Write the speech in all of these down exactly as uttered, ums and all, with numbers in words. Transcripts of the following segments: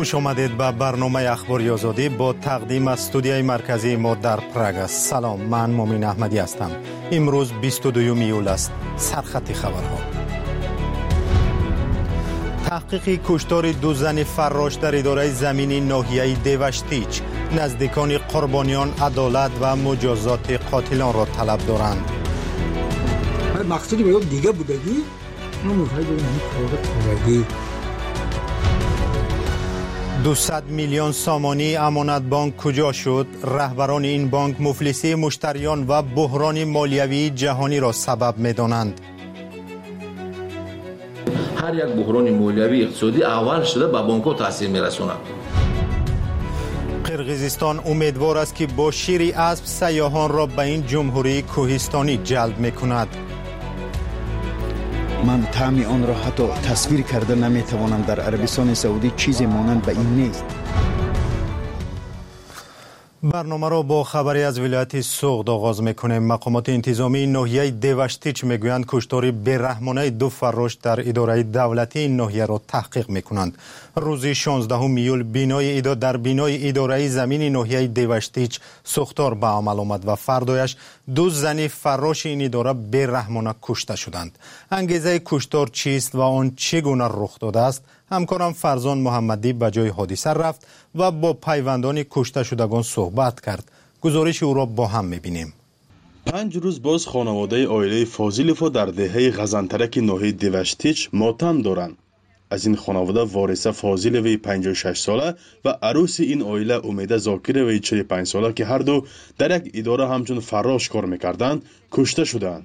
خوش آمدید به برنامه اخباری آزادی با تقدیم از استودیوی مرکزی ما در پراگ. سلام، من مومین احمدی هستم. امروز بیست و دوم ایول است. سرخط خبرها: تحقیق کشتار دو زن فراش در اداره زمینی ناحیه دیوشتیچ. نزدیکان قربانیان عدالت و مجازات قاتلان را طلب دارند. مقصدی به دیگه بودگی نموشای بودگی دویست میلیون سامانی امانت بانک کجا شد؟ رهبران این بانک مفلسی مشتریان و بحران مالیوی جهانی را سبب می‌دانند. هر یک بحران مالیوی اقتصادی اول شده به بانک‌ها تاثیر می‌رساند. قرقیزستان امیدوار است که با شیر اسب سیاحان را به این جمهوری کوهستانی جلب می‌کند. من طعم آن را حتی تصویر کرده نمیتوانم. در عربستان سعودی چیزی مانند به این نیست. برنامه را با خبری از ولایت سوغد آغاز میکنیم. مقامات انتظامی ناحیه دیوشتیچ میگویند کشتار بیرحمانه دو فراش در اداره دولتی این ناحیه را تحقیق میکنند. روز شانزدهم ایول بینای اداره در بینای اداره زمین ناحیه دیوشتیچ سوختار به عمل آمد و فردایش دو زن فراش این اداره بیرحمانه کشته شدند. انگیزه کشتار چیست و آن چگونه رخ داده است؟ همکارم فرزان محمدی به جای حادثه رفت و با پیوندان کشته شدگان صحبت کرد. گزارش او را با هم می‌بینیم. پنج روز باز خانواده عائله فاضلوف در دهه غزنترک ناحیه دیوشتیچ ماتم دارند. از این خانواده وارثه فاضلوی پنجاه و شش ساله و عروس این عائله امیده زاکروی چهل و پنج ساله که هر دو در یک اداره همچون فراش کار می‌کردند کشته شدند.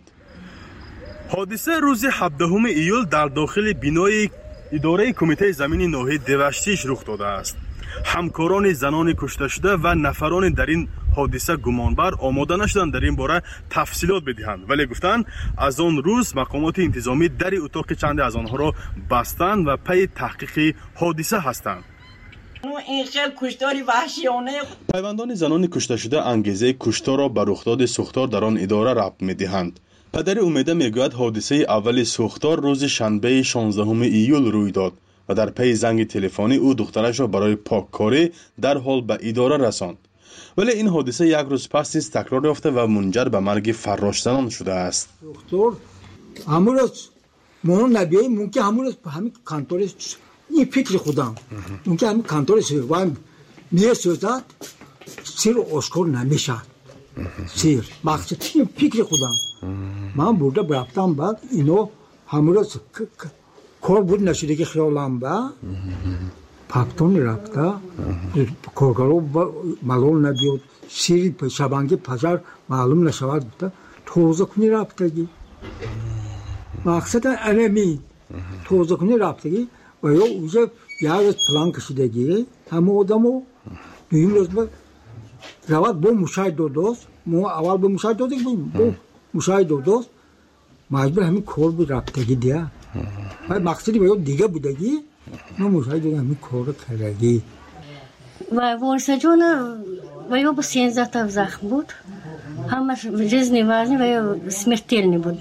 حادثه روز هفدهم ایول در داخل بینای اداره کمیته زمین ناحیه دیوشتیچ رخ داده است. همکاران زنان کشته شده و نفران در این حادثه گمانبر آماده نشدند در این باره تفصیلات بدهند، ولی گفتند از آن روز مقامات انتظامی در اتاق چند از آنها را بستند و پی تحقیق حادثه هستند. این خیلی کشتاری وحشیانه. پیوندان زنان کشته شده انگیزه کشتار را به رخداد سوختار در آن اداره ربط می‌دهند. پدر امیده میگوید حادثه اول سوختار روز شنبه شانزدهم ایول روی داد و در پی زنگ تلفنی او دخترش را برای پاککاری در حال به اداره رساند. ولی این حادثه یک روز پس نیز تکرار یافته و منجر به مرگ فراش زنان شده است. دکتر همون روز مون نبیه ممکن همون روز همین کانتورش این فکر خودم ممکن همین کانتورش و میه سوزد سیر اشکال نمیشه. سیر مقصد این فکر خودم من بوده برفتم بعد اینو همون روز کار بود نشده که خیالم با پاکتون رفته کارگارو معلوم نبیود سیری شبانگی پزار معلوم نشود بوده توزه کنی رفتگی مقصد انمی توزه کنی رفتگی و یا اوزه یه روز پلان کشیدگی همه آدمو دویم روز با رواد با مشاهد دو دوست ما اول با مشاهد دو دیگه با مشاهد دو دوست مجبور همین کار بود رفتگی دیگه مقصدی به دیگه بودگی ما مشاهد دیگه همین کار کردگی و وارثه جون و یا با سیزده تا زخم بود همش جزنی وزنی و یا سمرتیلنی بود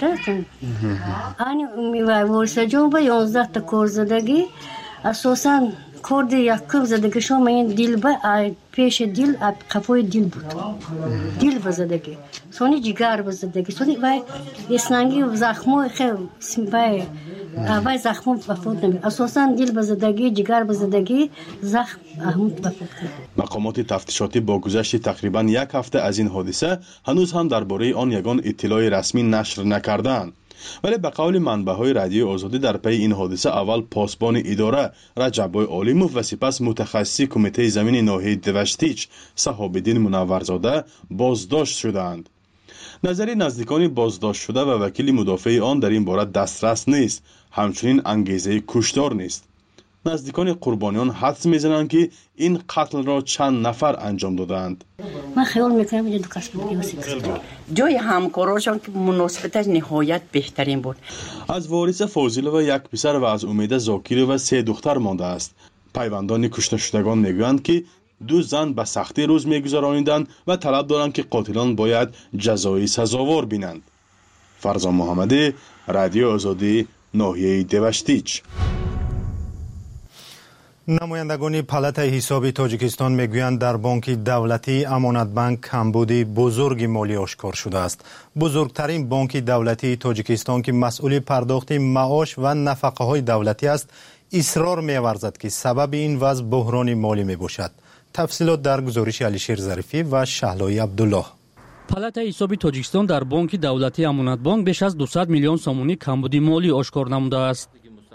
و وارثه جون با یازده تا کار زدگی اساساً کارد یکم زدگی شما این دیل با پیش دیل قفای دیل بود دیل بزدگی سونی جگر بزدگی سونی وای اسنانگی زخمو خیلی وای وای زخمو بفوت نمی اساساً دیل بزدگی جگر بزدگی زخم احمد بفوت کرد. مقامات تفتیشاتی با گذشت تقریباً یک هفته از این حادثه هنوز هم درباره آن یگان اطلاع رسمی نشر نکردند. ولی به قول منبع‌های رادیو آزادی در پی این حادثه اول پاسبان اداره رجب عالیموف و سپس متخصص کمیته زمین ناحیه دیوشتیچ صحاب‌الدین منورزاده بازداشت شدند. نظری نزدیکان بازداشت شده و وکیل مدافع آن در این باره دسترس نیست، همچنین انگیزه کشتار نیست. نزدیکان قربانیان حدس میزنند که این قتل را چند نفر انجام دادند. من خیال میکنم اینجا دو کس بود جای همکاراشان که مناسبتش نهایت بهترین بود. از وارثه فاضلوف یک پسر و از امیده زاکروف سه دختر مانده است. پیوندان کشته شدگان میگویند که دو زن به سختی روز میگذرانیدند و طلب دارند که قاتلان باید جزای سزاوار بینند. فرزان محمدی، رادیو آزادی، ناحیه دیوشتیچ. نمایندگان پالات حساب تاجیکستان میگویند در بانک دولتی امانت بانک کمبودی بزرگ مالی آشکار شده است. بزرگترین بانک دولتی تاجیکستان که مسئول پرداخت معاش و نفقه های دولتی است، اصرار می‌ورزد که سبب این وضع بحران مالی میباشد. تفصیلات در گزارش علیشیر ظریفی و شهلای عبدالله. پالات حساب تاجیکستان در بانک دولتی امانت بانک بیش از دویست میلیون سومونی کمبودی مالی آشکار نموده است.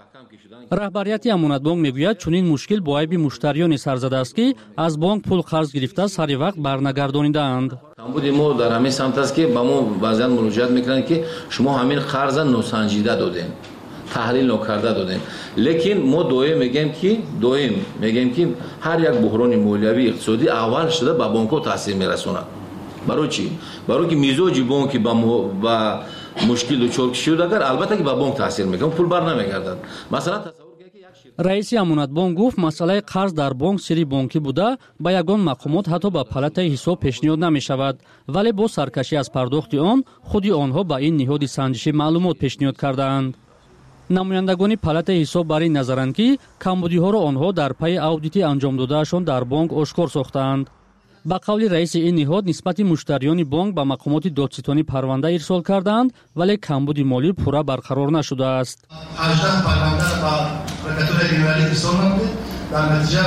رهبریت امانت بانک میگوید چنین مشکل با عیب مشتریان سر زده است که از بانک پول قرض گرفته سری وقت برنگردانیدند. کمبود ما در همین سمت است که با ما بعضا مراجعت میکنند که شما همین قرض ناسنجیده دادین، تحلیل نکرده دادین. لیکن ما دویم میگیم که دویم میگیم که هر یک بحران مالیوی اقتصادی اول شده به بانک‌ها تاثیر میرسونه. برای چی؟ برای که میزاج بانک با با مشکل دچار شده، اگر البته که به بانک تاثیر میکنه پول بر نمیگردد. مثلا تصور کنید که یک رئیس امانت بانک گفت مسئله قرض در بانک سری بانکی بوده با یگان مقامات حتی به پالات حساب پیشنهاد نمیشود، ولی با سرکشی از پرداخت آن خودی آنها با این نهاد سنجشی معلومات پیشنهاد کردند. نمایندگان پالات حساب بر این نظرند که کمبودی ها را آنها در پی اودیتی انجام دادهشان در بانک آشکار ساختند. با قول رئیس این نهاد نسبت مشتریان بانک به مقامات دادستانی پرونده ارسال کردند، ولی کمبود مالی پورا برقرار نشده است. هجده پرونده با پرکاتور جنرالی ارسال نموده، در نتیجه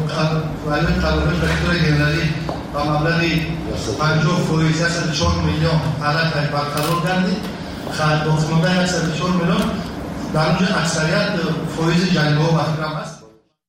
ولی قانون پرکاتور جنرالی با مبلغ پنجاه فایزه صد و چهار میلیون حالت برقرار گردید. خرد باقیمانده صد و چهار میلیون در اونجا اکثریت فایز جنگ‌ها و احرام است.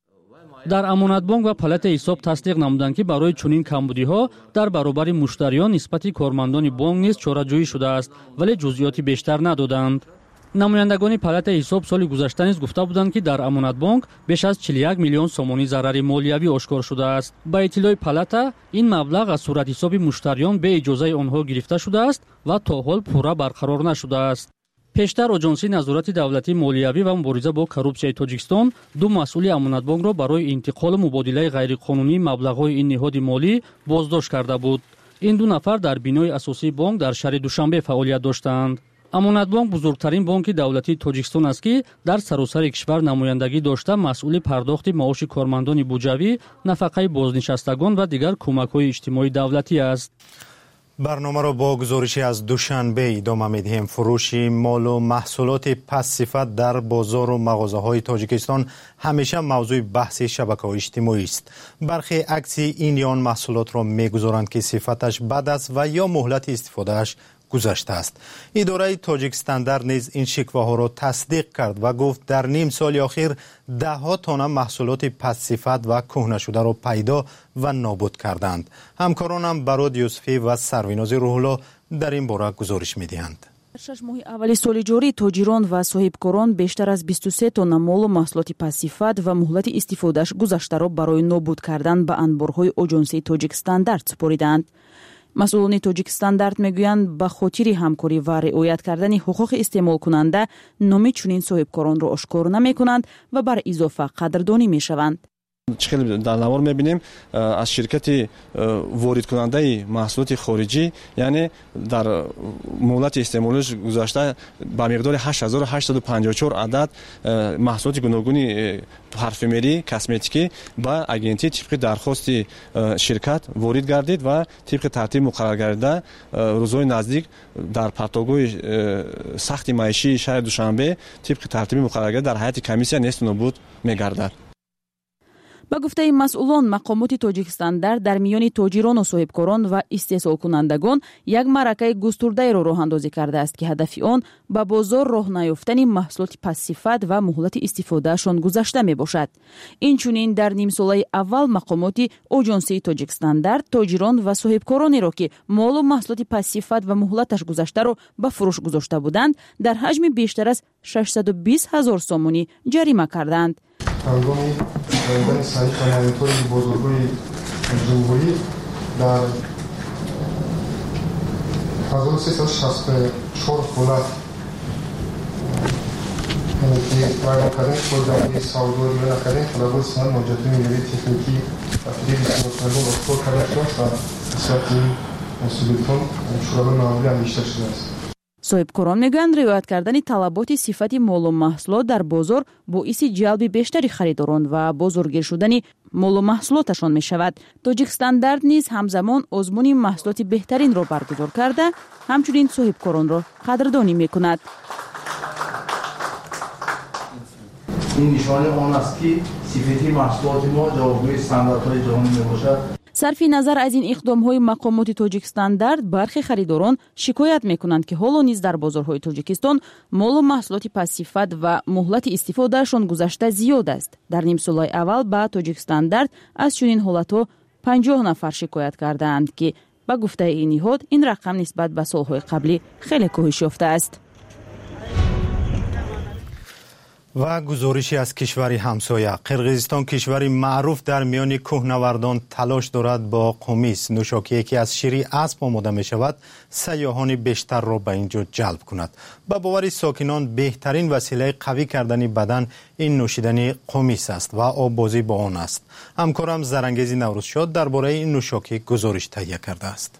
در امانت بانک و پالات حساب تصدیق نمودند که برای چنین کمبودی ها در برابر مشتریان نسبت کارمندان بانک نیز چاره‌جویی شده است، ولی جزئیات بیشتر ندادند. نمایندگان پالات حساب سال گذشته نیز گفته بودند که در امانت بانک بیش از چهل و یک میلیون سومانی ضرر مالیوی آشکار شده است. با اطلاع پالات این مبلغ از صورت حساب مشتریان به اجازه آنها گرفته شده است و تا حال پورا برقرار نشده است. پیشتر آژانسی نظارت دولتی مالیوی و مبارزه با کورپسیای تاجیکستان دو مسئول امانت بانک را برای انتقال مبادله غیرقانونی مبلغ‌های این نهاد مالی بازداشت کرده بود. این دو نفر در بینای اساسی بانک در شهر دوشنبه فعالیت داشتند. امانت بانک بزرگترین بانک دولتی تاجیکستان است که در سراسر کشور نمایندگی داشته مسئول پرداخت معاش کارمندان بودجوی، نفقه بازنشستگان و دیگر کمک‌های اجتماعی دولتی است. برنامه را با گزارشی از دوشنبه ادامه می‌دهیم. فروش مال و محصولات پست صفت در بازار و مغازه‌های تاجیکستان همیشه موضوع بحث شبکه‌های اجتماعی است. برخی عکس این یا آن محصولات را می‌گذارند که صفتش بد است و یا مهلت استفادهش گذشته است. اداره تاجیک استاندارد نیز این شکواها را تصدیق کرد و گفت در نیم سال اخیر ده ها تانه محصولات پست صفت و کهنه شده را پیدا و نابود کردند. همکارانم براد یوسفی و سرویناز روح‌الله در این باره گزارش می‌دهند. شش ماه اولی سال جاری تاجران و صاحبکاران بیشتر از بیست و سه تonna مال و محصولات پست صفت و مهلت استفادهش گذشته را برای نابود کردن به انبارهای آژانسی تاجیک استاندارد سپردند. مسئولان تاجیک استاندارد میگویند به خاطر همکاری و رعایت کردن حقوق استعمال کننده نام چنین صاحبکاران را آشکار نمیکنند و بر اضافه قدردانی میشوند. خیلی در نوار میبینیم از شرکت وارد کننده محصولات خارجی، یعنی در مهلت استعمالش گذشته با مقدار هشت هزار و هشتصد و پنجاه و چهار عدد محصولات گوناگون پارفیمری کسمتیکی با اگنتی طبق درخواست شرکت وارد گردید و طبق ترتیب مقرر گردیده روزهای نزدیک در پرتگاه سخت معیشی شهر دوشنبه طبق ترتیب مقرر گردیده در هیئت کمیسیا نیست و نابود میگردد. با گفته مسئولان مقامات تاجیک استاندارد در میان تاجران و صاحبکاران و استحصال کنندگان یک معرکه گسترده را راه اندازی کرده است که هدف آن به بازار راه نیافتن محصولات پست صفت و مهلت استفادهشان گذشته می باشد. این چنین در نیم ساله اول مقامات آژانسی تاجیک استاندارد تاجران و صاحبکارانی را که مال و محصولات پست صفت و مهلتش گذشته را به فروش گذاشته بودند در حجم بیشتر از ششصد و بیست هزار سومونی جریمه کردند. هنگامی دادن صحیح کننده‌های بزرگوی جمهوری در هزار و سیصد و شصت و چهار خونه که برای کردن خود در سعودی میلیون کردن خلابور سنان موجودی میلیون تکنیکی و فریدی سنوکنون اختار کردن شد و صورتی مسئولیتون شرابه معاملی هم بیشتر شده است. соҳибкорон мегӯянд риоят кардани талаботи сифати молу маҳсулот дар бозор боиси ҷалби бештари харидорон ва бозоргир шудани молу маҳсулоташон мешавад. Тоҷикстандард низ ҳамзамон озмуни маҳсулоти беҳтаринро баргузор карда, ҳамчунин соҳибкоронро қадрдонӣ мекунад. ин нишони он аст ки сифати маҳсулоти мо ҷавобгӯи стандартҳои ҷаҳонӣ мебошад. сарфи назар аз ин иқдомҳои мақомоти Тоҷикстандард, бархи харидорон шикоят мекунанд ки ҳоло низ дар бозорҳои Тоҷикистон молу маҳсулоти пассифат ва муҳлати истифодаашон гузашта зиёд аст. Дар нимсолаи аввал ба Тоҷикстандард аз чунин ҳолатҳо панҷоҳ нафар шикоят кардаанд ки ба гуфтаи ин ниҳод ин рақам нисбат ба солҳои қаблӣ хеле коҳиш ёфтааст. ва гузориши аз кишвари ҳамсоя. Қирғизистон кишвари маъруф дар миёни кӯҳнавардон талош дорад бо қумис, нӯшокие ки аз шири асп омода мешавад, сайёҳони бештарро ба ин ҷо ҷалб кунад. Ба бовари сокинон беҳтарин василаи қавӣ кардани бадан ин нӯшидани қумис аст ва оббозӣ бо он аст. ҳамкорам Зарангези Наврӯзшод дар бораи ин нӯшокӣ гузориш таҳия кардааст.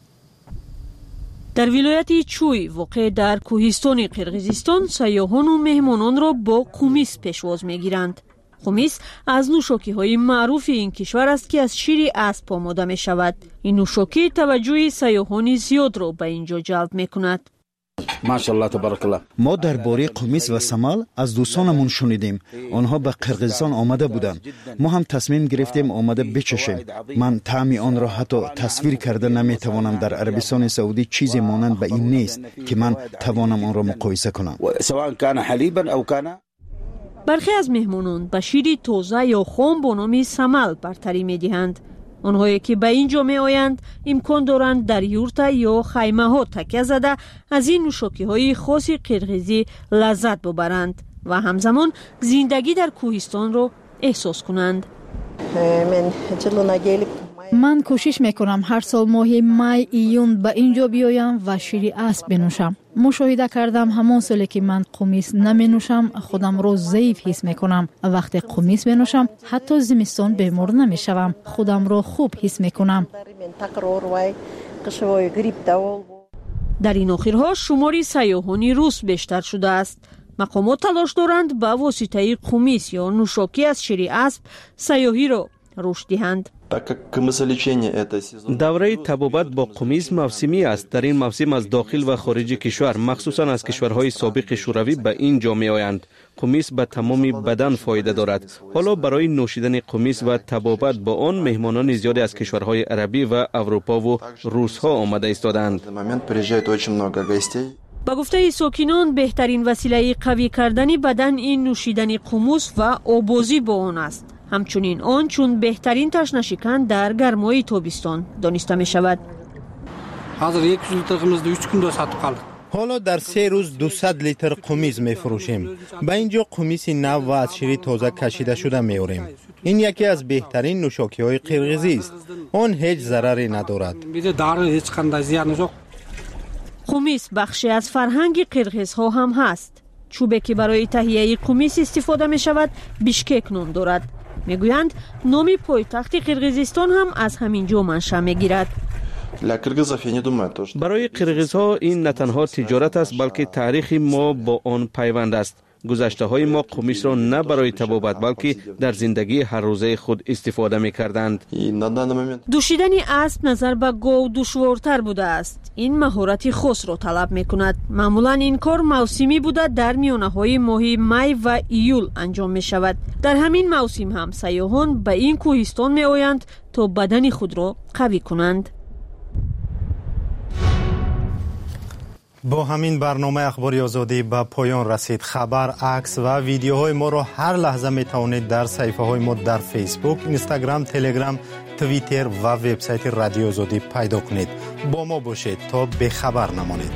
дар вилояти Чуй воқеъ дар кӯҳистони Қирғизистон сайёҳону меҳмононро бо қумис пешвоз мегиранд. қумис аз нӯшокиҳои маъруфи ин кишвар аст ки аз шири асп омода мешавад. ин нӯшокӣ таваҷҷӯҳи сайёҳони зиёдро ба ин ҷо ҷалб мекунад. мо дар бораи қумис ва самал аз дӯстонамон шунидем. онҳо ба Қирғизистон омада буданд. мо ҳам тасмим гирифтем омада бичашем. ман таъми онро ҳатто тасвир карда наметавонам. дар Арабистони Саудӣ чизе монанд ба ин нест ки ман тавонам онро муқоиса кунам. бархе аз меҳмонон ба шири тоза ё хом бо номи самал бартарӣ медиҳанд. онҳое ки ба ин ҷо меоянд имкон доранд дар юрта ё хаймаҳо такя зада аз ин нӯшокиҳои хоси қирғизӣ лаззат бубаранд ва ҳамзамон зиндагӣ дар кӯҳистонро эҳсос кунанд. ман кӯшиш мекунам ҳар сол моҳи май июн ба ин ҷо биёям ва шири асп бинӯшам. мушоҳида кардам ҳамон соле ки ман қумис наменӯшам, худамро заиф ҳис мекунам. вақте қумис менӯшам, ҳатто зимистон бемор намешавам. худамро хуб ҳис мекунам. дар ин охирҳо шумори сайёҳони рус бештар шудааст. мақомот талош доранд ба воситаи қумис ё нӯшокӣ аз шири асп сайёҳиро рушд диҳанд. давраи табобат бо қумис мавсимӣ аст. дар ин мавсим аз дохил ва хориҷи кишвар, махсусан аз кишварҳои собиқи шӯравӣ ба ин ҷо меоянд. қумис ба тамоми бадан фоида дорад. ҳоло барои нӯшидани қумис ва табобат бо он меҳмонони зиёде аз кишварҳои арабӣ ва аврупову русҳо омада истоданд. ба гуфтаи сокинон беҳтарин василаи қавӣ кардани бадан ин нӯшидани қумус ва обозӣ бо он аст. ҳамчунин он чун беҳтарин ташнашикан дар гармои тобистон дониста мешавад. ҳоло дар се рӯз дусад литр қумис мефурӯшем. ба ин ҷо қумиси нав ва аз шири тоза кашида шуда меорем. ин яке аз беҳтарин нӯшокиҳои қирғизист. он ҳеҷ зараре надорад. қумис бахше аз фарҳанги қирғизҳо ҳам ҳаст. чӯбе ки барои таҳияи қумис истифода мешавад Бишкек ном дорад. мегӯянд номи пойтахти Қирғизистон ҳам аз ҳамин ҷо маншаъ мегирад. барои қирғизҳо ин на танҳо тиҷорат аст, балки тарихи мо бо он пайванд аст. гузаштаҳои мо қумисро на барои табобат, балки дар зиндагии ҳаррӯзаи худ истифода мекарданд. дӯшидани асп назар ба гов душвортар будааст. ин маҳорати хосро талаб мекунад. маъмулан ин кор мавсимӣ буда дар миёнаҳои моҳи май ва июл анҷом мешавад. дар ҳамин мавсим ҳам сайёҳон ба ин кӯҳистон меоянд то бадани худро қавӣ кунанд. با همین برنامه اخباری آزادی به پایان رسید. خبر، عکس و ویدیوهای ما را هر لحظه می توانید در صفحه های ما در فیسبوک، اینستاگرام، تلگرام، توییتر و وبسایت رادیو آزادی پیدا کنید. با ما باشید تا به خبر نمانید.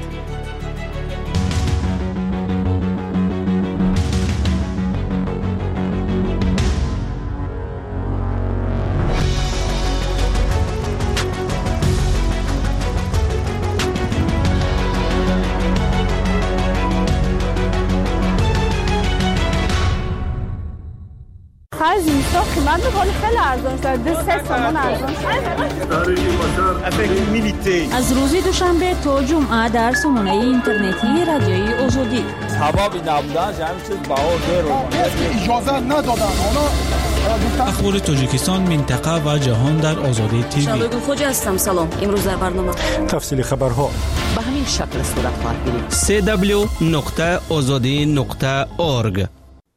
Faz isso. تو قیمت ولی خیلی ارزان شد. دو سه تومان ارزان شد. از روز دوشنبه تا جمعه در سامانه اینترنتی رادیوی آزادی. حبابی نبودن جمع چیز باور رو اجازه ندادن. اخبار تاجیکستان، منطقه و جهان در آزادی تیوی. شاگرد خوجا هستم. سلام. امروز در برنامه تفصیل خبرها به همین شکل صورت خواهد گرفت. سی دبلیو نقطه آزادی نقطه اورگ.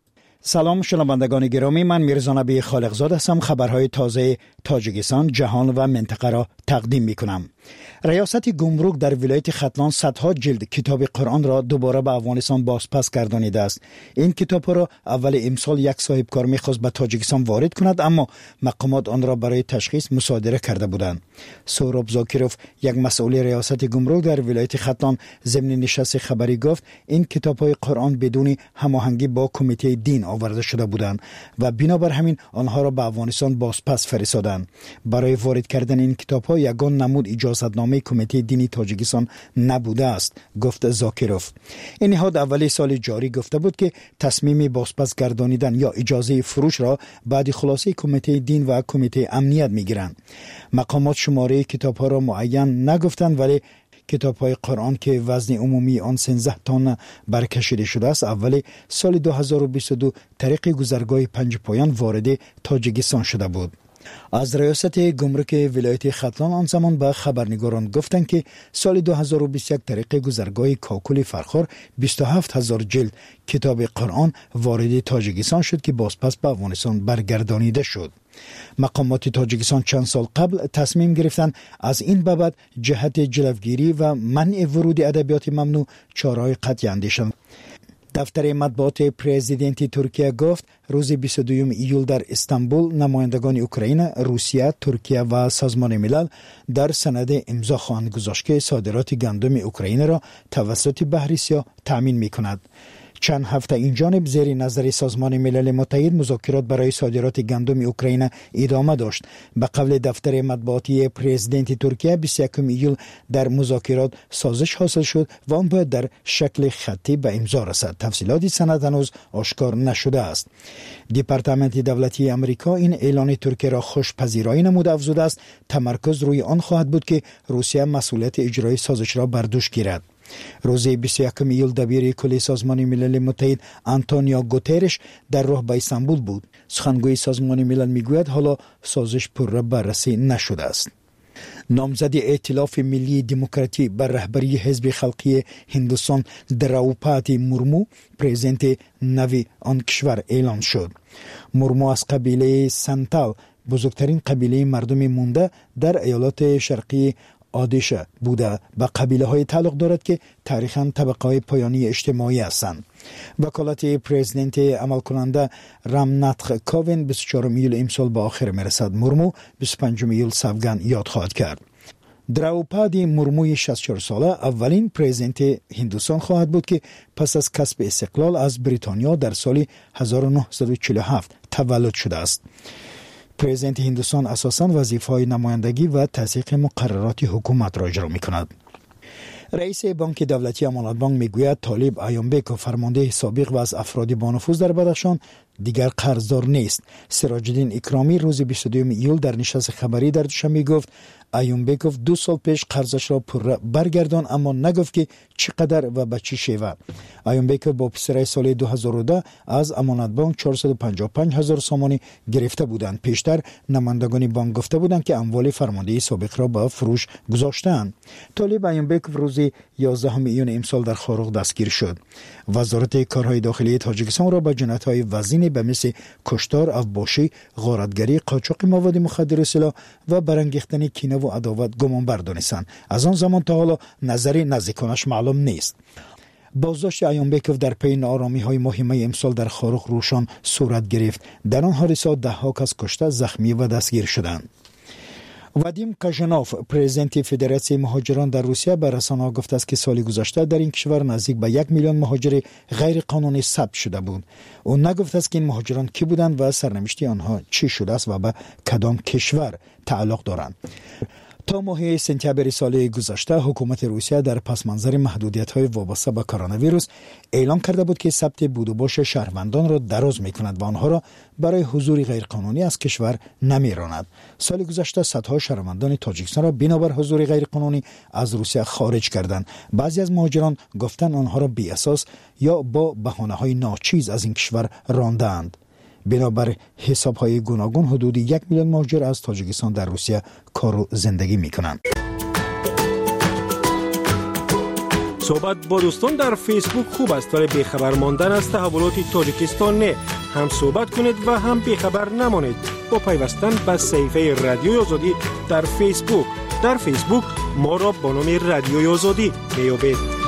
سلام شنوندگان گرامی، من میرزا نبی خالقزاد هستم. خبرهای تازه تاجیکستان، جهان و منطقه را تقدیم می کنم. ریاست گمرک در ولایت ختلان صدها جلد کتاب قرآن را دوباره به افغانستان بازپس گردانیده است. این کتاب را اول امسال یک صاحبکار می‌خواست به تاجیکستان وارد کند، اما مقامات آن را برای تشخیص مصادره کرده بودند. سهراب زاکیروف، یک مسئول ریاست گمرک در ولایت ختلان، ضمن نشست خبری گفت این کتاب‌های قرآن بدون هماهنگی با کمیته دین آورده شده بودند و بنابر همین آنها را به افغانستان بازپس فرستادند. برای وارد کردن این کتاب‌ها یگان نمود اجازتنامه کمیته دینی تاجیکستان نبوده است، گفت زاکیروف. این نهاد اولی سال جاری گفته بود که تصمیم بازپس گردانیدن یا اجازه فروش را بعد خلاصه کمیته دین و کمیته امنیت میگیرند. مقامات شماره کتاب‌ها را معین نگفتند، ولی کتاب‌های قرآن که وزن عمومی آن سیزده تن برکشیده شده است اول سال دو هزار و بیست و دو طریق گذرگاه پنج پایان وارد تاجیکستان شده بود. از ریاست گمرک ولایت ختلان آن زمان به خبرنگاران گفتند که سال دو هزار و بیست و یک طریق گذرگاه کاکل فرخار بیست و هفت هزار جلد کتاب قرآن وارد تاجیکستان شد که بازپس به افغانستان برگردانیده شد. مقامات تاجیکستان چند سال قبل تصمیم گرفتند از این بابت جهت جلوگیری و منع ورود ادبیات ممنوع چاره‌های قطعی اندیشند. دفتر مطبوعات پرزیدنت ترکیه گفت روز بیست و دوم ایول در استانبول نمایندگان اوکراین، روسیه، ترکیه و سازمان ملل در سند امضا خواهند گذاشت که صادرات گندم اوکراین را توسط بحر سیاه تامین می‌کند. چند هفته این جانب زیر نظر سازمان ملل متحد مذاکرات برای صادرات گندم اوکراین ادامه داشت. به قول دفتر مطبوعاتی پرزیدنت ترکیه بیست و یکم ایول در مذاکرات سازش حاصل شد و آن باید در شکل خطی به امضا رسد. تفصیلات سند هنوز آشکار نشده است. دپارتمنت دولتی آمریکا این اعلان ترکیه را خوشپذیرایی نموده، افزوده است تمرکز روی آن خواهد بود که روسیه مسئولیت اجرای سازش را بر دوش گیرد. روز بیست و یکم ایول دبیر کل سازمان ملل متحد آنتونیو گوترش در راه به استانبول بود. سخنگوی سازمان ملل میگوید حالا سازش پر بررسی نشده است. نامزد ائتلاف ملی دموکراتی بر رهبری حزب خلقی هندوستان دراوپادی مورمو پرزیدنت نوی آن کشور اعلان شد. مورمو از قبیله سنتال، بزرگترین قبیله مردم مونده در ایالات شرقی آدیشه بوده، به قبیله های تعلق دارد که تاریخاً طبقه های پایانی اجتماعی هستند. وکالت پرزیدنت عمل کننده رامناتھ کووند بیست و چهارم ایول امسال به آخر میرسد. مورمو بیست و پنجم ایول سوگند یاد خواهد کرد. دراوپادی مورموی شصت و چهار ساله اولین پرزیدنت هندوستان خواهد بود که پس از کسب استقلال از بریتانیا در سال هزار و نهصد و چهل و هفت تولد شده است. پرزیدنت هندوستان اساساً وظیفه‌های نمایندگی و تصدیق مقررات حکومت را اجرا می‌کند. رئیس بانک دولتی امانت بانک میگوید طالب ایومبک فرمانده سابق و از افراد با نفوذ در بدخشان دیگر قرضدار نیست. سراج الدین اکرامی روز بیست و دوم ایول در نشست خبری در دوشنبه گفت ایومبک دو سال پیش قرضش را پر برگردان، اما نگفت که چقدر و به چه شیوه. ایومبک با پسرای سال دو هزار و ده از امانت بانک چهارصد و پنجاه و پنج هزار سامانی گرفته بودند. پیشتر نمایندگان بانک گفته بودند که اموال فرمانده سابق را به فروش گذاشتند. طالب ایومبک روز یازدهم ایون امسال در خاروق دستگیر شد. وزارت کارهای داخلی تاجیکستان را به جنایت‌های وزین به مثل کشتار، افباشی، غارتگری، قاچاق مواد مخدر و سلاح و برانگیختن کینه و عداوت گمانبر دانستند. از آن زمان تا حالا نظری نزدیکانش معلوم نیست. بازداشت ایومبکوف در پی ناآرامی‌های مهمه امسال در خاروق روشان صورت گرفت. در آن حادثات ده‌ها کس کشته، زخمی و دستگیر شدند. وادیم کاژانوف پرزیدنت فدراسیون مهاجران در روسیه به رسانه‌ها گفته است که سال گذشته در این کشور نزدیک به یک میلیون مهاجر غیر قانونی ثبت شده بود. او نگفته است که این مهاجران کی بودند و سرنوشت آنها چی شده است و به کدام کشور تعلق دارند. تا ماه سپتامبر سال گذشته حکومت روسیه در پس منظر محدودیت‌های وابسته به کرونا ویروس اعلام کرده بود که ثبت بود و باش شهروندان را دراز می‌کند و آنها را برای حضور غیرقانونی از کشور نمی‌راند. سال گذشته صدها شهروندان تاجیکستان را بنابر حضور غیرقانونی از روسیه خارج کردند. بعضی از مهاجران گفتند آنها را بی اساس یا با بهانه‌های ناچیز از این کشور راندند. بنابر حساب‌های گوناگون حدود یک میلیون مهاجر از تاجیکستان در روسیه کار و زندگی می‌کنند. صحبت با دوستان در فیسبوک خوب است ولی بیخبر ماندن از تحولات تاجیکستان نه. هم صحبت کنید و هم بیخبر نمانید با پیوستن به صفحه رادیوی آزادی در فیسبوک. در فیسبوک ما را با نام رادیوی آزادی میابید.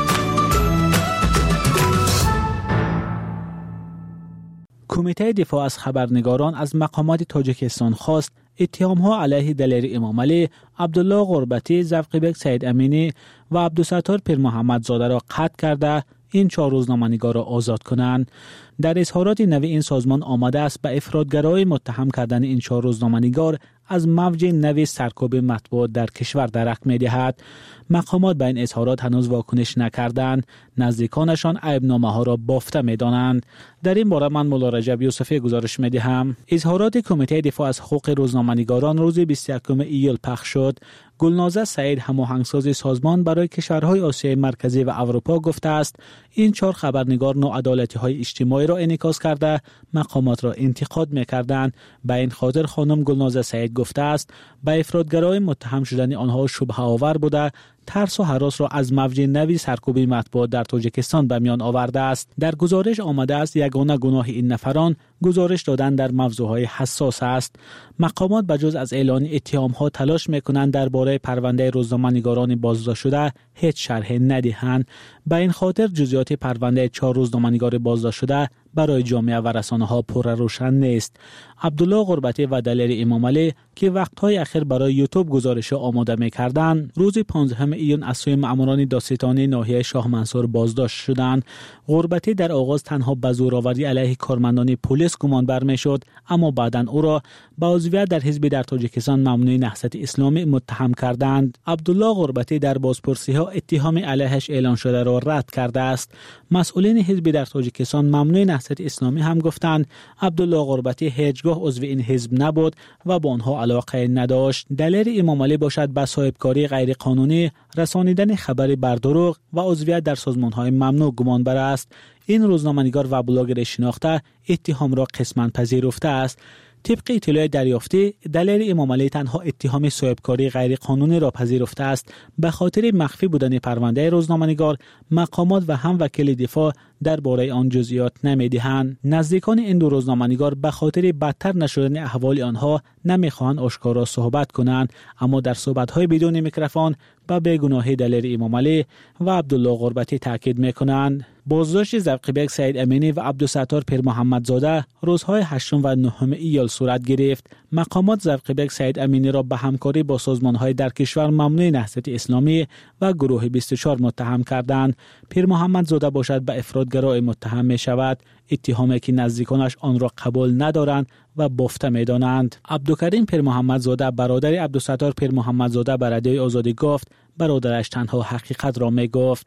کمیته دفاع از خبرنگاران از مقامات تاجیکستان خواست اتهام‌ها علیه دلیر امامعلی، عبدالله غربتی، زفقیبک سید امینی و عبدالستار پیر محمد زاده را قطع کرده این چهار روزنامه‌نگار را آزاد کنند. در اظهارات نوی این سازمان آمده است به افراطگرایی متهم کردن این چهار روزنامه‌نگار از موج نوی سرکوب مطبوعات در کشور درک می‌دهد. مقامات به این اظهارات هنوز واکنش نکردند. نزدیکانشان عیب‌نامه ها را بافته می‌دانند. در این باره من مولا رجب یوسفی گزارش می‌دهم. اظهارات کمیته دفاع از حقوق روزنامه‌نگاران روز بیست و یکم ایول پخش شد. گلنازه سعید هماهنگساز سازمان برای کشورهای آسیای مرکزی و اروپا گفته است این چهار خبرنگار ناعدالتی‌های اجتماعی را انعکاس کرده مقامات را انتقاد می‌کردند. به این خاطر خانم گلنازه سعید گفته است به افراطگرایی متهم شدن آنها شبهه آور بوده ترس و هراس را از موج نوی سرکوبی مطبوعات در تاجیکستان به میان آورده است. در گزارش آمده است یگانه گناه این نفران گزارش دادن در موضوعهای حساس است. مقامات بجز از اعلان اتهام‌ها تلاش می‌کنند درباره پرونده روزنامه‌نگاران بازداشت شده هیچ شرح ندهند. به این خاطر جزئیات پرونده چهار روزنامه‌نگار بازداشت شده برای جامعه و رسانه‌ها پر روشن نیست. عبدالله غربتی و دلیر امامعلی که وقت‌های اخیر برای یوتیوب گزارش آماده می‌کردند، روز پانزدهم ایون از سوی مأموران دادستانی ناحیه شاه منصور بازداشت شدند. غربتی در آغاز تنها به زورآوری علیه کارمندان پلیس گمان بر می‌شد، اما بعداً او را به عضویت در حزب در تاجیکستان ممنوع نهضت اسلامی متهم کردند. عبدالله غربتی در بازپرسی‌ها اتهام علیهش اعلان شده را رد کرده است. مسئولین حزب در تاجیکستان ممنوع نهضت اسلامی هم گفتند عبدالله غربتی هیچگاه عضو این حزب نبود و با آنها علاقه نداشت. دلیر امامعلی باشد به صاحبکاری غیرقانونی، رسانیدن خبر بر دروغ و عضویت در سازمان‌های ممنوع گمان بر است. این روزنامه‌نگار و بلاگر شناخته اتهام را قسماً پذیرفته است. طبق اطلاع دریافتی دلیر امامعلی تنها اتهام صاحبکاری غیرقانونی را پذیرفته است. به خاطر مخفی بودن پرونده روزنامه‌نگار مقامات و هم وکیل دفاع درباره آن جزئیات نمی‌دهند. نزدیکان این دو روزنامه‌نگار به خاطر بدتر نشدن احوال آنها نمی‌خواهند آشکارا صحبت کنند، اما در صحبت‌های بدون میکروفون به بیگناهی دلیر امامعلی و عبدالله غربتی تاکید می‌کنند. بازداشت زفقیبک سید امینی و عبدالستار پیر محمد زاده روزهای هشتم و نهم ایول صورت گرفت. مقامات زفقیبک سید امینی را به همکاری با سازمان‌های در کشور ممنوع نهضت اسلامی و گروه بیست و چهار متهم کردند. پیر محمد زاده باشد به افراطگرایی متهم می شود، اتهامی که نزدیکانش آن را قبول ندارند و بافته می دانند. عبدالکریم پیر محمد زاده برادر عبدالستار پیر محمد زاده به رادیوی آزادی گفت برادرش تنها حقیقت را می گفت.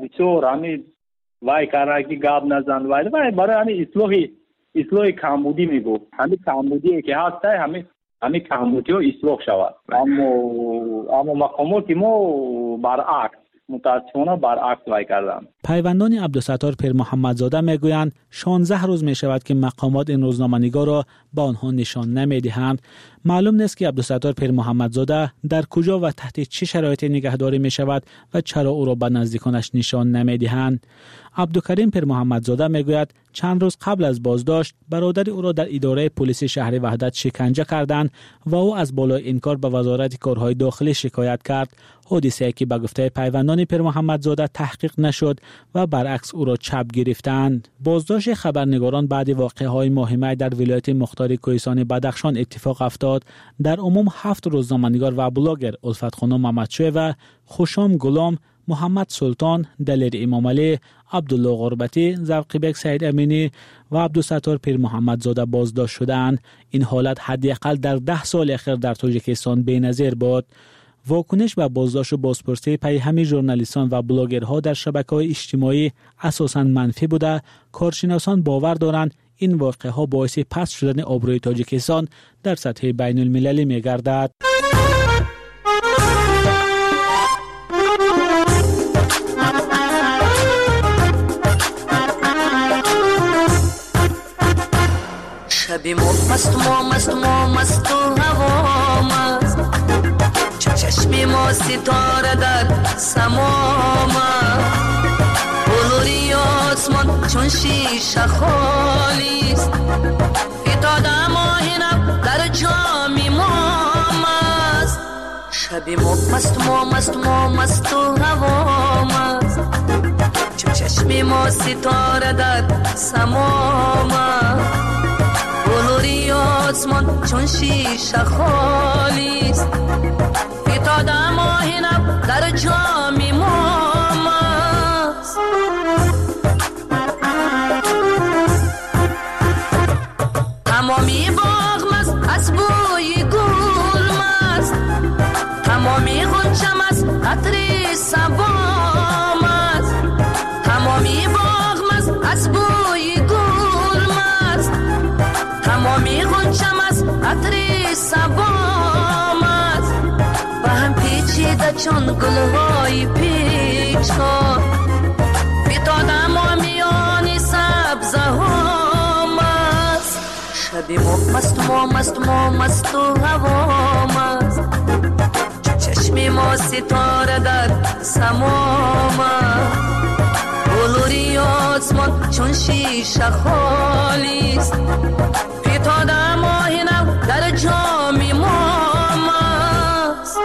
وای کارکی گاب نزن وای وای برای همین اصلاحی اصلاحی کمبودی میگفت همین کمبودی که هست همین همین کمبودی رو اصلاح شود اما اما مقامات ما برعکس متاسفانه برعکس وای کردن. پیوندان عبدالستار پیر محمد زاده میگویند شانزده روز می شود که مقامات این روزنامه‌نگار را با آنها نشان نمیدهند. معلوم نیست که عبدالستار پیر محمد زاده در کجا و تحت چه شرایطی نگهداری می شود و چرا او را به نزدیکانش نشان نمیدهند. عبدالکریم پیر محمد زاده میگوید چند روز قبل از بازداشت برادر او را در اداره پلیس شهر وحدت شکنجه کردند و او از بالای انکار به وزارت کارهای داخلی شکایت کرد. حادثه‌ای که به گفته پیوندان پیر محمد زاده تحقیق نشد و برعکس او را چپ گرفتند. بازداشت خبرنگاران بعد واقعه‌های مهمه در ولایت مختار کوهستان بدخشان اتفاق افتاد. در عموم هفت روزنامه‌نگار و بلاگر الفت خانم محمدشوی و خوشام غلام، محمد سلطان، دلیر امامعلی، عبدالله غربتی، زفقیبک سید امینی و عبدالستار پیر محمد زاده بازداشت شدند. این حالت حداقل در ده سال اخیر در تاجیکستان بی‌نظیر بود. واکنش و بازداشت و بازپرسی پی همه ژورنالیستان و بلاگرها در شبکه‌های اجتماعی اساساً منفی بوده. کارشناسان باور دارند این واقعه ها باعث پست شدن آبروی تاجیکستان در سطح بین المللی می گردد. شبی مست ما مست ما مست و هوا مست، چشمی ما ستاره در سما مست، بلوری آسمان چون شیشه خالیست، فتاده ماهینم در جامی ما مست. شبی ما مست ما مست ما مست و هوا مست، چشمی ما ستاره در سما مست، بلوری آسمان چون شیشه خالیست، فتاده ماهینم در جامی ما مست. تمامی باغ مست از بوی گل مست، تمامی غنچه مست عطر صبا مست، تمامی باغ مست از بوی گل مست، تمامی غنچم از عطر صبا مست، با هم پیچیده چون گلهای پیچان، فتاده ما میانی سبزه ها مست. شبی ما مست ما مست ما مست و هوا مست، چشمی ما ستاره در سما مست، بلوری آسمان چون شیشه خالیست، فتاده ماهینم در جامی ما مست.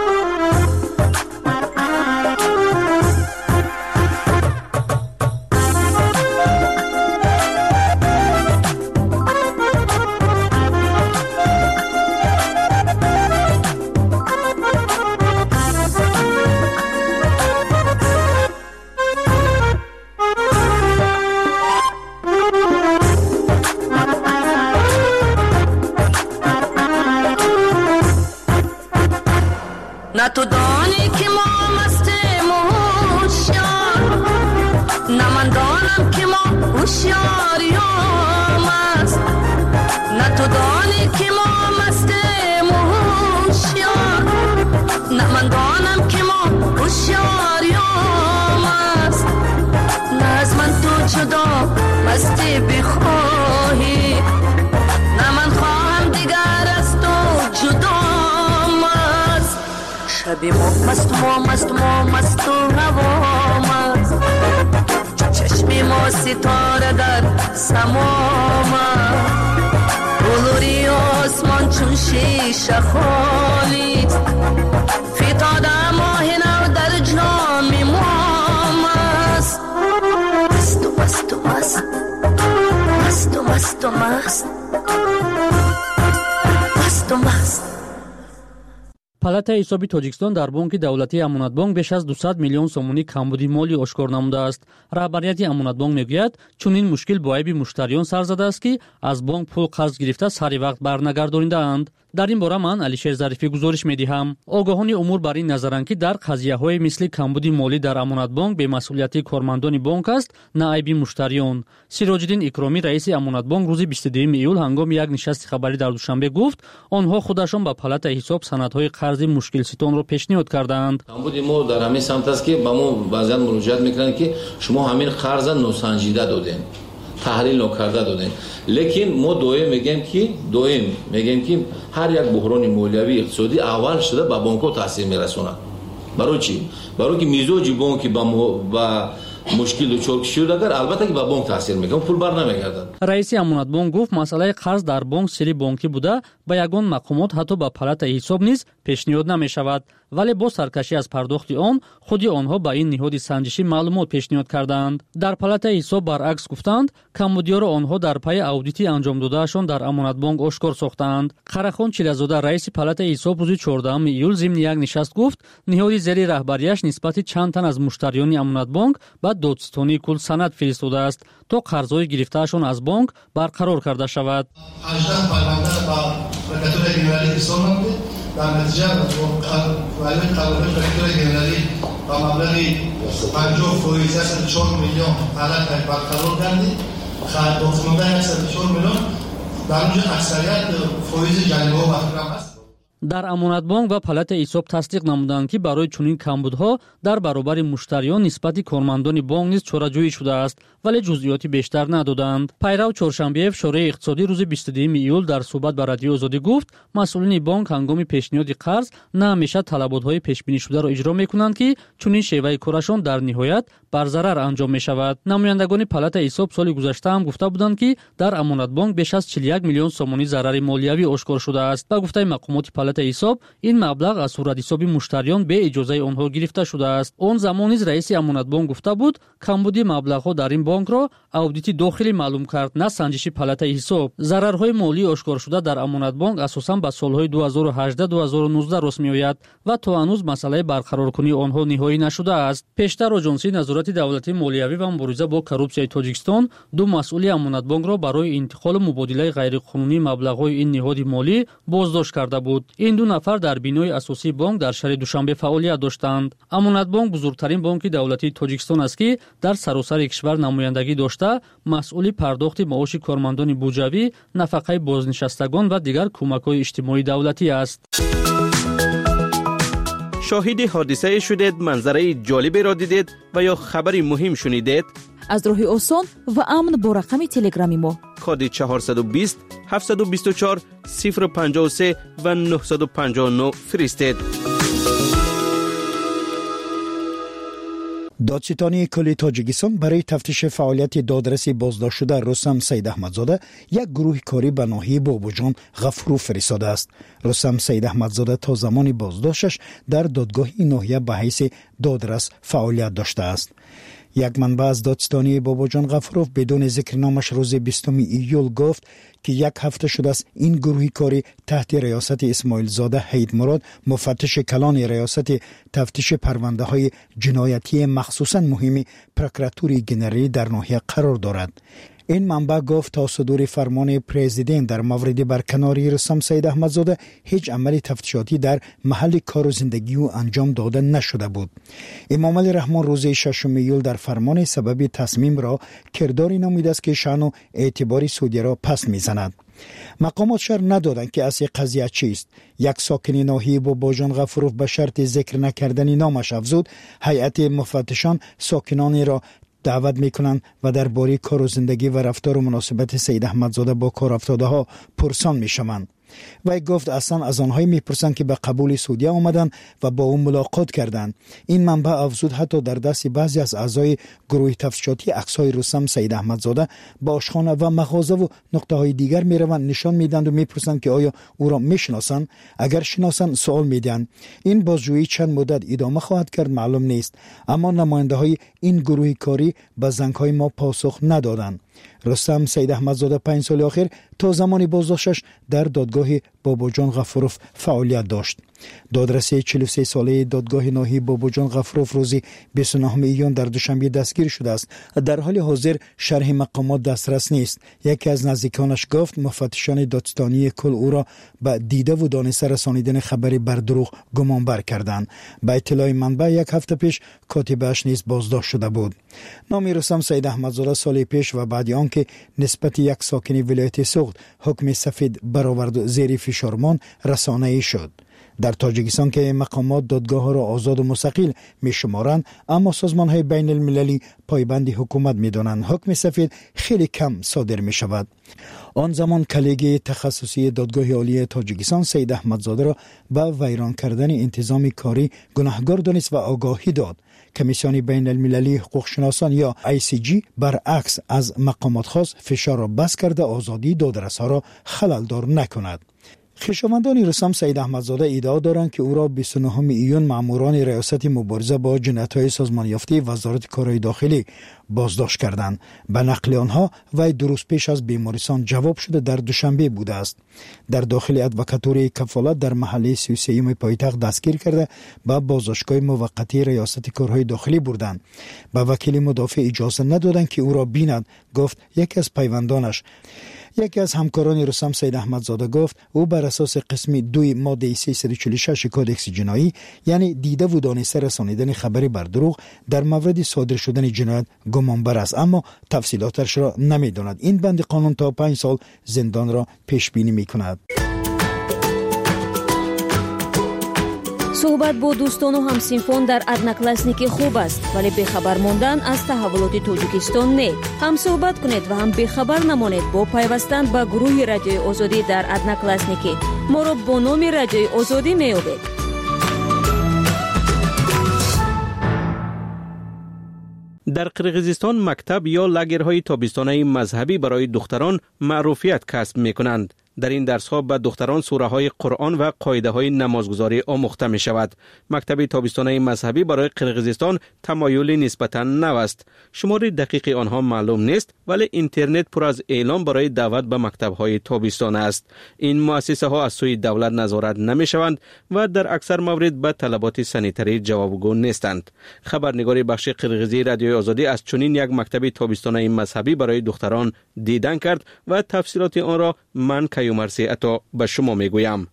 نه تو دانی که ما مستیم و هوشیار، نه من دانم که ما هوشیاریم است، نه تو دانی که ما مستیم و هوشیار، نه من دانم که ما هوشیاریم است، نه از من تو جدا مستی بخواهی، نه من خواهم دیگر از تو جدا. شبی ما مست ما مست ما مست و هوا مست، چشمی ما ستاره در سما مست، بلوری آسمان چون شیشه خالیست، فتاده ماهینم در جامی ما مست. مست و مست و مست مست و مست و مست مست و مست. پالاتای حسابی تاجیکستان در بانک دولتی امانت بانک بیش از دویست میلیون سومونی کمبودی مالی آشکار نموده است. رهبریت امانت بانک میگوید چون این مشکل با عیب مشتریان سر زده است که از بانک پول قرض گرفته سری وقت برنگردانیده‌اند. در این باره من علیشیر ظریفی گزارش می‌دهم. آگاهان امور بر این نظرند که در قضیه‌های مثل کمبودی مالی در امانت بانک به مسئولیت کارمندان بانک است، نه عیب مشتریان. سیراج‌الدین اکرامی رئیس امانت بانک روز بیست و دوم ایول هنگام یک نشست خبری در دوشنبه گفت آنها خودشان به پالاتای حساب سندهای قرض مشکل ستون را پیشنهاد کردند. کمبودی ما در همین سمت است که با ما بعضی مراجعت می‌کنند که شما همین قرض نوسنجیده دادین، تحلیل نکرده دادین. لیکن ما دویم میگیم که دویم میگیم که هر یک بحران مالیوی اقتصادی اول شده به بانک‌ها تاثیر میرسونه. برای چی؟ برای که میزوج بانکی با با مشکل دچار شده اگر البته که به بانک تاثیر میکنه پول بر نمیگردد. رئیس امانت بانک گفت مسئله قرض در بانک سری بانکی بوده با یگان مقامات حتی با پالاتای حساب نیز پیشنهاد نمیشود، ولی با سرکشی از پرداخت آن خودی آنها با این نهاد سنجشی معلومات پیشنهاد کردند. در پالاتای حساب برعکس گفتند کمبودی‌ها را آنها در پی اودیتی انجام دادهشان در امانت بانک آشکار ساختند. قرخان چیلزاده رئیس پالاتای حساب روز چهاردهم ایول ضمن یک نشست گفت نهاد زیر رهبریش نسبت چند تن از مشتریان امانت بانک با دادستانی کل سند فرستاده است تا قرض‌های گرفته‌شان از بانک برقرار کرده شود. هجده پرونده با پرکاتور گنرالی حساب نموده در نتیجه ولی قرارداد رکتور گنرالی با مبلغ پنجاه فویزه صد و چهار میلیون حالت برقرار کردیم. خرد باقیمانده صد و چهار میلیون در اونجا اکثریت فویز جلیبه و محرم است. дар амонатбонк ва палата ҳисоб тасдиқ намуданд ки барои чунин камбудҳо дар баробари муштариён нисбати кормандони бонк низ чораҷӯӣ шудааст, вале ҷузъиёти бештар надоданд. Пайрав Чоршанбеев шораи иқтисодӣ рӯзи бисту дуюми июл дар суҳбат ба Радиои Озодӣ гуфт, масъулини бонк ҳангоми пешниҳоди қарз на ҳамеша талаботҳои пешбинишударо иҷро мекунанд ки чунин шеваи корашон дар ниҳоят бар зарар анҷом мешавад. намояндагони палата ҳисоб соли гузашта ҳам гуфта буданд ки дар амонатбонк беш аз чилу як миллион сомонӣ зарари молиявӣ ошкор шудааст. ба гуфтаи мақомоти палата ҳисоб, ин маблағ аз суратҳисоби муштариён бе иҷозаи онҳо гирифта шудааст. он замон низ раиси амонатбонк гуфта буд, камбуди маблағҳо дар ин бонкро аудити дохилӣ маълум кард, на санҷиши палатаи ҳисоб. зарарҳои молии ошкоршуда дар амонатбонк асосан ба солҳои ду ҳазору ҳаждаҳ ду ҳазору нуздаҳ рост меояд ва то ҳанӯз масъалаи барқароркунии онҳо ниҳоӣ нашудааст. пештар оҷонсии назорати давлатии молиявӣ ва мубориза бо коррупсияи Тоҷикистон ду масъули амонатбонкро барои интиқолу мубодилаи ғайриқонунии маблағҳои ин ниҳоди молӣ боздошт карда буд. ин ду нафар дар бинои асосии бонк дар шаҳри Душанбе фаъолият доштанд. амонатбонк бузургтарин бонки давлатии Тоҷикистон аст ки дар саросари кишвар намояндагӣ дошта, масъули пардохти маоши кормандони буҷавӣ, нафақаи бознишастагон ва дигар кӯмакҳои иҷтимоии давлатӣ аст. شاهد حادثه شدید، منظره جالبی را دیدید و یا خبری مهم شنیدید؟ از راهی آسان و امن با رقم تلگرامی ما کد چهارصد و بیست هفتصد و بیست و چهار صفر پنجاه و سه و نهصد و پنجاه و نه فرستید. دادستانی کل تاجیکستان برای تفتیش فعالیت دادرسی بازداشت شده رستم سید احمدزاده یک گروه کاری به ناحیه بابوجان غفورو فرستاده است. رستم سید احمدزاده تا زمان بازداشتش در دادگاه این ناحیه به حیث دادرس فعالیت داشته است. یک منبع از دادستانی بابوجان غفوروف بدون ذکر نامش روز بیستم ایول گفت که یک هفته شده است این گروه کاری تحت ریاست اسماعیل زاده حید مراد مفتش کلان ریاست تفتیش پرونده های جنایتی مخصوصا مهمی پروکراتوری جنرالی در ناحیه قرار دارد. این منبع گفت تا صدور فرمان پرزیدنت در مورد برکناری رستم سید احمدزاده هیچ عمل تفتیشاتی در محل کار و زندگی او انجام داده نشده بود. امام علی رحمان روز ششم ایول در فرمان سبب تصمیم را کرداری نموده است که شأن و اعتبار سعودی را پس میزند. مقامات شهر ندادند که اصل قضیه چیست. یک ساکن ناحیه بابوجان غفوروف به شرط ذکر نکردن نامش افزود هیئت مفتشان ساکنانی را دعوت میکنند و درباره کار و زندگی و رفتار و مناسبت سید احمدزاده با کار افتاده ها پرسان میشوند. و گفت اصلا از آنهایی میپرسند که به قبول سعودی آمدند و با او ملاقات کردند. این منبع افزود حتی در دست بعضی از اعضای گروه تفتیشاتی عکس‌های رستم سید احمدزاده با آشخانه و مغازه و نقطه های دیگر میروند نشان میدند و میپرسند که آیا او را میشناسند. اگر شناسند سوال میدهند. این بازجویی چند مدت ادامه خواهد کرد معلوم نیست، اما نماینده های این گروه کاری به زنگ‌های ما پاسخ ندادند. رستم سید احمدزاده پنج سال آخر تا زمان بازداشتش در دادگاه بابوجان غفوروف فعالیت داشت. دادرسی چهل و سه ساله دادگاه ناحیه بابوجان غفوروف روز بیست و نهم ایون در دوشنبه دستگیر شده است. در حال حاضر شرح مقامات دسترس نیست. یکی از نزدیکانش گفت مفتشان دادستانی کل او را به دیده و دانسته رسانیدن خبری بر دروغ گمانبر کردند. به اطلاع منبع یک هفته پیش کاتبش نیز بازداشت شده بود. نام رستم سید احمدزاده سال پیش و بعد آنکه نسبت یک ساکن ولایت سوخت حکم سفید برآورد زیر فشارمان رسانه‌ای شد. در تاجیکستان که مقامات دادگاه ها را آزاد و مستقل می شمارند، اما سازمان های بین المللی پایبند حکومت می دانند حکم سفید خیلی کم صادر می شود. آن زمان کلیگی تخصصی دادگاه عالی تاجیکستان سید احمدزاده را به ویران کردن انتظام کاری گناهکار دانست و آگاهی داد. کمیسیون بین المللی حقوق شناسان یا آی سی جی برعکس از مقامات خاص فشار را بس کرده آزادی دادرس ها را خللدار نکند. خویشاوندان رستم سید احمدزاده ادعا دارند که او را بیست و نهم ایون ماموران ریاست مبارزه با جنایت‌های سازمان یافته وزارت کارهای داخلی بازداشت کردند. به نقل آنها وی درست پیش از بیمارستان جواب شده در دوشنبه بوده است. در داخل ادوکاتوری کفالت در محله سی و سه پایتخت دستگیر کرده به بازداشتگاه موقتی ریاست کارهای داخلی بردند. به وکیل مدافع اجازه ندادند که او را بیند. گفت یکی از پیوندانش یکی از همکاران رستم سید احمدزاده گفت او بر اساس قسم دوی ماده سیصد و چهل و شش کودکس جنایی، یعنی دیده و دانسته رسانیدن خبری بر دروغ، در مورد صادر شدن جنایت گمانبر است، اما تفصیلاتش را نمیداند. این بند قانون تا پنج سال زندان را پیش بینی میکند. صحبت با دوستان و همسینفان در ادناکلاسنیکی خوب است، ولی بخبر ماندن از تحولات تاجیکستان نه. هم صحبت کنید و هم بخبر نمانید با پیوستن به گروه رادیوی آزادی در ادناکلاسنیکی. ما را با نام رادیوی آزادی می‌یابید. در قرقیزستان مکتب یا لاگرهای تابستانه مذهبی برای دختران معروفیت کسب می‌کنند. در این درس‌ها به دختران سوره‌های قرآن و قاعده‌های نمازگزاری آموخته می‌شود. مکتب تابستانه مذهبی برای قرقیزستان تمایلی نسبتاً نو است. شمار دقیق آنها معلوم نیست، ولی اینترنت پر از اعلام برای دعوت به مکتب‌های تابستانه است. این مؤسسه‌ها از سوی دولت نظارت نمی‌شوند و در اکثر موارد به طلبات سانیتری جوابگو نیستند. خبرنگار بخش قرقیزی رادیوی آزادی از چنین یک مکتب تابستانه مذهبی برای دختران دیدن کرد و تفصیلات آن را من کیومرسی عطا به شما میگویم.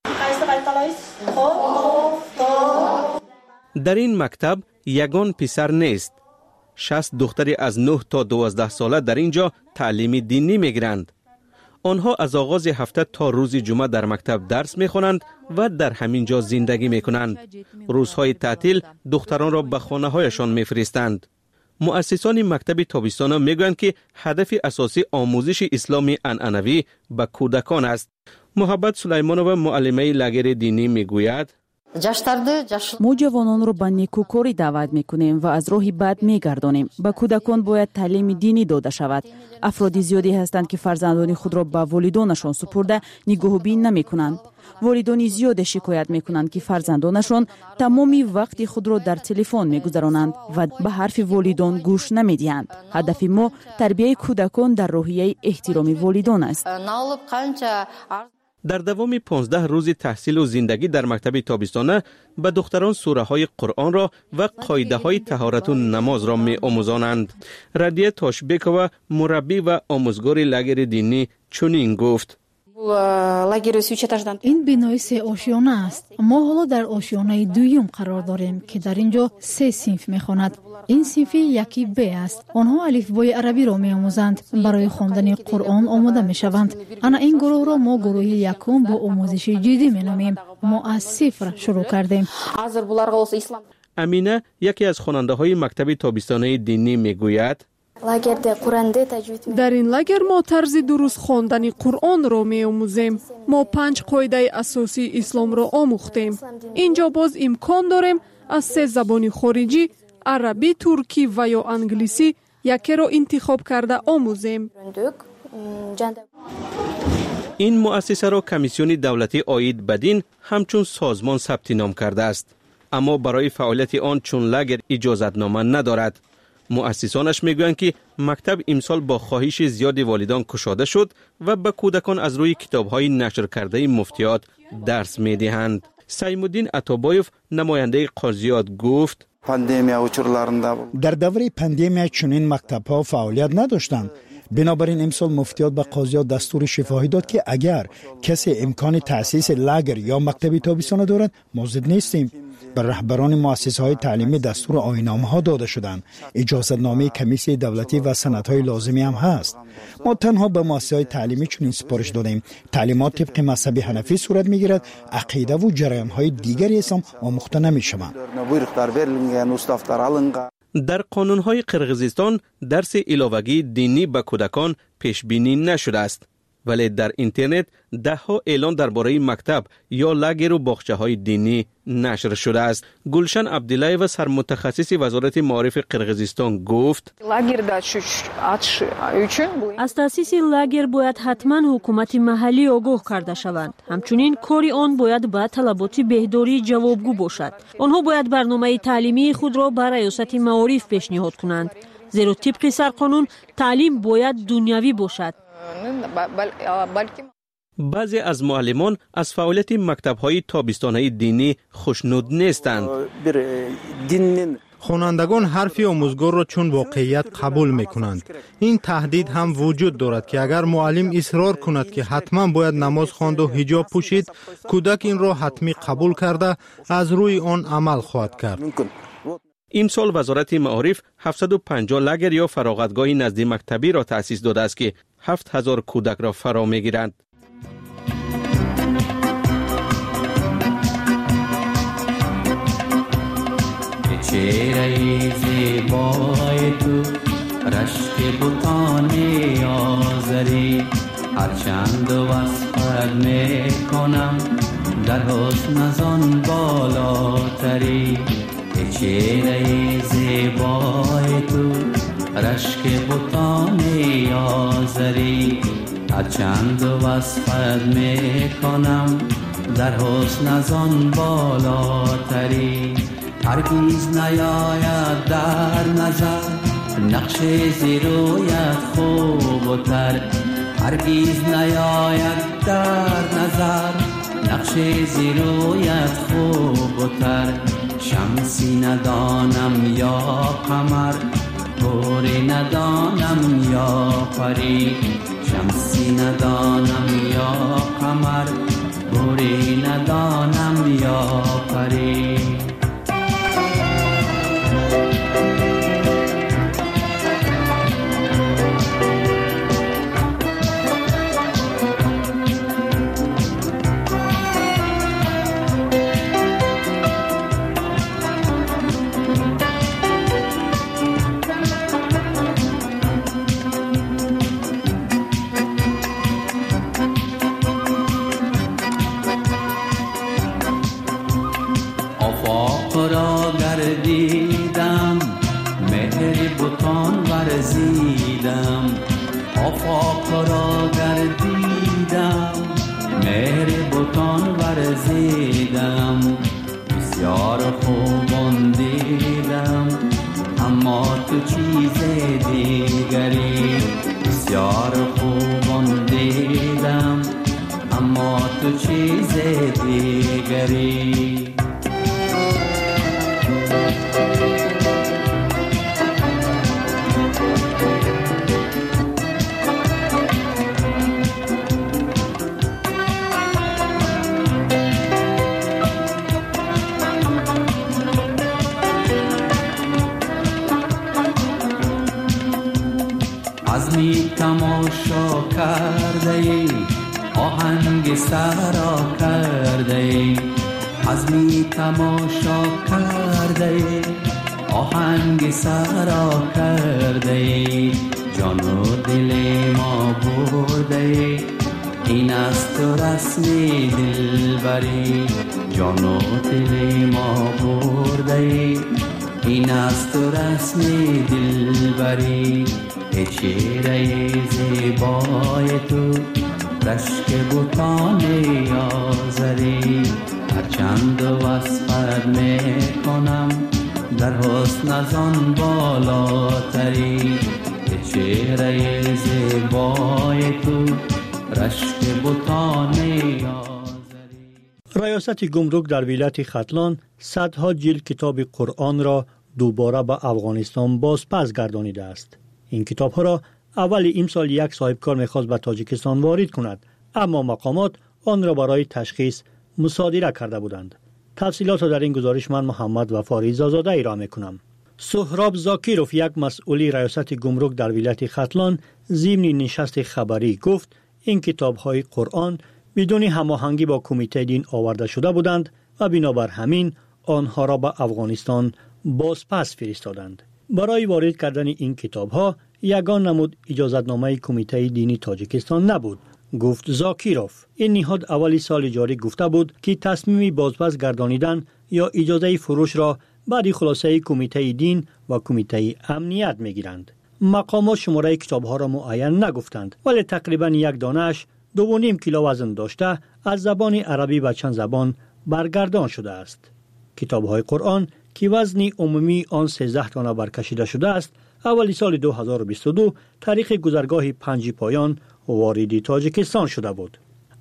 در این مکتب یگان پسر نیست. شصت دختری از نه تا دوازده ساله در اینجا تعلیم دینی میگیرند. آنها از آغاز هفته تا روز جمعه در مکتب درس میخوانند و در همین جا زندگی میکنند. روزهای تعطیل دختران را به خانه هایشان میفرستند. مؤسسان مکتب تابستانه میگویند که هدف اساسی آموزش اسلامی عنعنوی به کودکان است. محبت سلیمانова معلمه لاگر دینی میگوید: ما جوانان را به نیکوکاری دعوت میکنیم و از راهی بد میگردانیم. به کودکان باید تعلیم دینی داده شود. افراد زیادی هستند که فرزندان خود را به والدانشان سپرده نگاهبین نمیکنند. والدان زیاد شکایت میکنند که فرزندانشان تمامی وقت خود را در تلفن میگذرانند و به حرف والدان گوش نمیدهند. هدف ما تربیت کودکان در راهیه احترام والدان است. در دوام پانزده روز تحصیل و زندگی در مکتب تابستانه به دختران سوره های قرآن را و قاعده های طهارت و نماز را می آموزانند. رادیه تاشبکова مربی و آموزگار لاگر دینی چنین گفت: این بینای سه آشیانه است. ما حالا در آشیانه دویم قرار داریم که در اینجا سه صنف میخواند. این صنفی یکی ب است. آنها الفبای عربی را میآموزند. برای خواندن قرآن آماده میشوند. انا این گروه را ما گروه یکم با آموزش جدی مینامیم. ما از صفر شروع کردیم. امینه یکی از خواننده های مکتب تابستانه دینی میگوید: در این لاگر ما طرز درست خواندن قرآن را می آموزیم. ما پنج قاعده اساسی اسلام را آموختیم. اینجا باز امکان داریم از سه زبان خارجی، عربی، ترکی و یا انگلیسی یکی را انتخاب کرده آموزیم. این مؤسسه را کمیسیون دولتی عاید به دین همچون سازمان ثبت نام کرده است، اما برای فعالیت آن چون لاگر اجازتنامه ندارد. مؤسسانش میگویند که مکتب امسال با خواهش زیاد والدان گشاده شد و به کودکان از روی کتاب‌های نشر کرده مفتیات درس میدهند. سیمودین عطابایف نماینده قاضیات گفت: در دوره پاندمی چنین مکتب‌ها فعالیت نداشتند. بنابراین امسال مفتیات به قاضیات دستور شفاهی داد که اگر کسی امکان تأسیس لاگر یا مکتب تابستانه دارد ما ضد نیستیم. به رهبران مؤسسه‌های تعلیمی دستور آیین‌نامه‌ها داده شدند. اجازتنامه کمیسیون دولتی و سندهای لازمی هم هست. ما تنها به مؤسسه‌های تعلیمی چنین سپارش دادیم. تعلیمات طبق مذهب حنفی صورت می‌گیرد. عقیده و جریان‌های دیگری اسلام آموخته نمی‌شوند. در قانون‌های قرقیزستان درس علاوگی دینی به کودکان پیش بینی نشده است، ولی در اینترنت ده ها اعلان درباره مکتب یا لاگر و باغچه‌های دینی نشر شده است. گلشن عبدالله و سرمتخصص وزارت معارف قرقیزستان گفت: از تأسیس لاگر باید حتما حکومت محلی آگاه کرده شوند. همچنین کاری آن باید به طلبات بهداری جوابگو باشد. آنها باید برنامه تعلیمی خود را بر ریاست معارف پیشنهاد کنند، زیرا طبق سرقانون تعلیم باید دنیوی باشد. بعضی از معلمان از فعالیت مکتب‌های تابستانه دینی خوشنود نیستند. خوانندگان حرفی آموزگار را چون واقعیت قبول میکنند. این تهدید هم وجود دارد که اگر معلم اصرار کند که حتما باید نماز خواند و حجاب پوشید، کودک این را حتمی قبول کرده از روی آن عمل خواهد کرد. امسال وزارت معارف هفتصد و پنجاه لگر یا فراغتگاه نزد مکتبی را تأسیس داده است که هفت هزار کودک را فرا میگیرند. چهره زیبای تو رشک بوتان آزری، هرچند وصفت میکنم در حسن از آن بالاتری. چهره زیبای تو رشک بوتان آزری، هرچند وصفت میکنم در حسن از آن بالاتری. هرگیز نیاید در نظر نقش زیرویت خوب و تر، هرگیز نیاید در نظر نقش زیرویت خوب و تر. شمسی ندانم یا قمر، گوری ندانم یا پری. شمسی ندانم یا قمر، گوری ندانم یا پری. آفاق را گردیدم، مهر بتان ورزیدم. بسیار خوبان دیدم اما تو چیز دیگری. بسیار خوبان دیدم اما تو چیز دیگری. عزمی تماشا کرده ای، آهنگ سرا کرده ای. عزمی تماشا کرده ای، آهنگ سرا کرده ای. جان و دل ما برده ای، این است تو رسمی دلبری. جان و دل ما برده ای، این است تو رسمی دلبری. چهره زیبای تو رشک بوتان آزری، هرچند وصفت میکنم در حسن از آن بالاتری. چهره زیبای تو رشک بوتان آزری. ریاست گمرک در ولایت ختلان صدها جلد کتاب قرآن را دوباره به افغانستان بازپس گردانیده است. این کتاب ها را اول امسال یک صاحبکار می‌خواست به تاجیکستان وارد کند، اما مقامات آن را برای تشخیص مصادره کرده بودند. تفصیلات را در این گزارش من محمد وفاری زازاده ارائه می‌کنم. سهراب زاکیروف، یک مسئولی ریاست گمرک در ولایت ختلان، ضمن نشست خبری گفت این کتاب‌های قرآن بدون هماهنگی با کمیته دین آورده شده بودند و بنابر همین آنها را به افغانستان بازپس فرستادند. برای وارد کردن این کتاب‌ها یگان نمود اجازتنامه کمیته دینی تاجیکستان نبود، گفت زاکیروف. این نهاد اولی سال جاری گفته بود که تصمیم بازپس گردانیدن یا اجازه فروش را بعد خلاصه کمیته دین و کمیته امنیت میگیرند. مقامات شماره کتاب‌ها را معین نگفتند، ولی تقریبا یک دانه‌اش دو و نیم کیلو وزن داشته از زبان عربی و چند زبان برگردان شده است. کتاب‌های قرآن که وزن عمومی آن سیزده دانه برکشیده شده است، اولی سال دو هزار و بیست و دو تاریخ گذرگاه پنج پایان وارد تاجیکستان شده بود.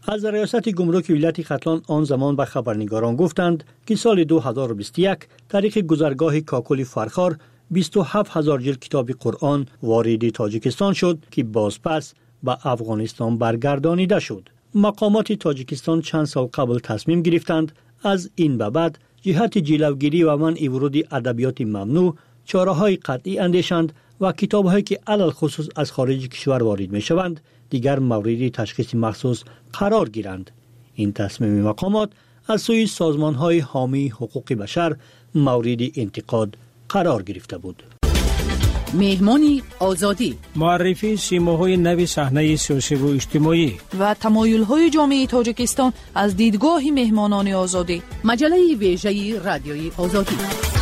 از ریاست گمرک ولایت ختلان آن زمان به خبرنگاران گفتند که سال دو هزار و بیست و یک طریق گذرگاه کاکل فرخار بیست و هفت هزار جلد کتاب قرآن وارد تاجیکستان شد که بازپس به افغانستان برگردانیده شد. مقامات تاجیکستان چند سال قبل تصمیم گرفتند از این به بعد جهت جلوگیری و منع ورود ادبیات ممنوع چاره‌های قطعی اندیشند و کتاب‌هایی که علل خصوص از خارج کشور وارد می‌شوند دیگر مورد تشخیص مخصوص قرار گیرند. این تصمیم مقامات از سوی سازمان‌های حامی حقوق بشر مورد انتقاد قرار گرفته بود. مهمانی آزادی، معرفی سیماهای نو صحنه سیاسی و اجتماعی و تمایل‌های جامعه تاجیکستان از دیدگاه مهمانان آزادی. مجله ویژه رادیوی آزادی.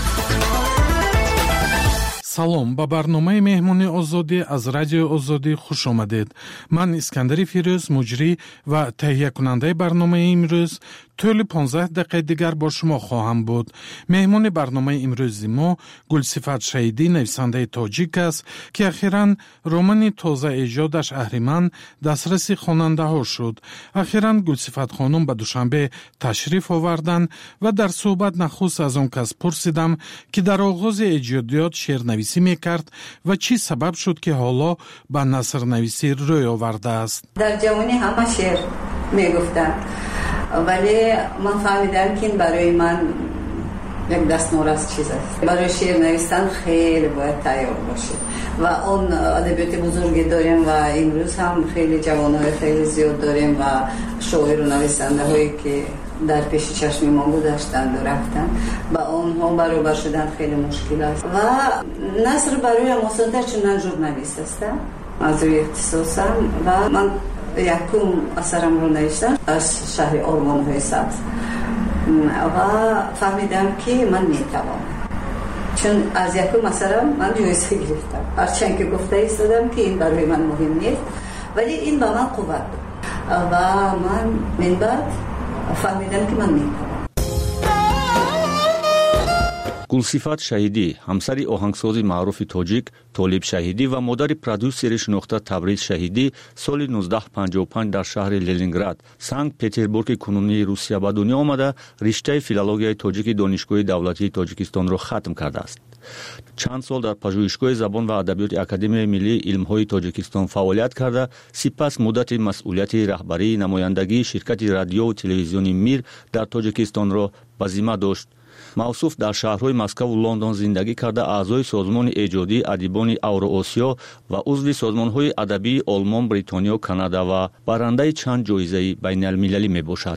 салом ба барномаи меҳмони озодӣ аз радиои озодӣ хуш омадед. Ман Искандари Фирӯз, муҷрӣ ва таҳиякунандаи барномаи имрӯз тӯли понздаҳ дақиқаи дигар бо шумо хоҳам буд. меҳмони барномаи имрӯзи мо Гулсифат Шаҳидӣ, нависандаи тоҷик аст, ки ахиран романи тоза эҷодаш Аҳриман дастраси хонандаҳо шуд. ахиран Гулсифат хонум ба Душанбе ташриф оварданд ва дар суҳбат нахуст аз он кас пурсидам, ки дар оғози эҷодиёт шеърнависӣ мекард ва чӣ сабаб шуд, ки ҳоло ба насрнависӣ рӯй овардааст. дар ҷавонӣ ҳама шеър мегуфтанд, вале ман фаҳмидам ки ин барои ман як дастнорас чиз аст. барои шеър навистан хеле бояд тайёр бошед ва он адабиёти бузурге дорем ва имрӯз ҳам хеле ҷавонҳои хеле зиёд дорем ва шоиру нависандаҳое ки дар пеши чашми мо гузаштанду рафтанд, ба онҳо баробар шудан хеле мушкил аст ва наср бароям осонтар, чун ман журналист ҳастам аз рӯи ихтисосам ва ман якум асарамро навиштам аз шаҳри ормонҳои сабз ва фаҳмидам ки ман метавонам, чун аз якум асарам ман ҷоиза гирифтам, ҳарчанд ки гуфта истодам ки ин барои ман муҳим нест, вале ин ба ман қувват дод ва ман мин баъд фаҳмидам ки ман метавонам. Гулсифат Шаҳидӣ, ҳамсари оҳангсози маъруфи тоҷик Толиб Шаҳидӣ ва модари продюсери шунохта Табриз Шаҳидӣ соли нуздаҳ панҷоҳу панҷ дар шаҳри Ленинград, Санкт-Петербурги кунунии Русия ба дунё омада, риштаи филологияи тоҷики Донишгоҳи давлатии Тоҷикистонро хатм кардааст. чанд сол дар пажӯҳишгоҳи забон ва адабиёти Академияи миллии илмҳои Тоҷикистон фаъолият карда, сипас муддати масъулияти раҳбарии намояндагии ширкати радиёву телевизиони Мир дар Тоҷикистонро ба зимма дошт. мавсуф дар шаҳрҳои Москву Лондон зиндагӣ карда, аъзои созмони эҷодии адибони Авроосиё ва узви созмонҳои адабии Олмон, Бритониё, Канада ва барандаи чанд ҷоизаи байналмилалӣ мебошад.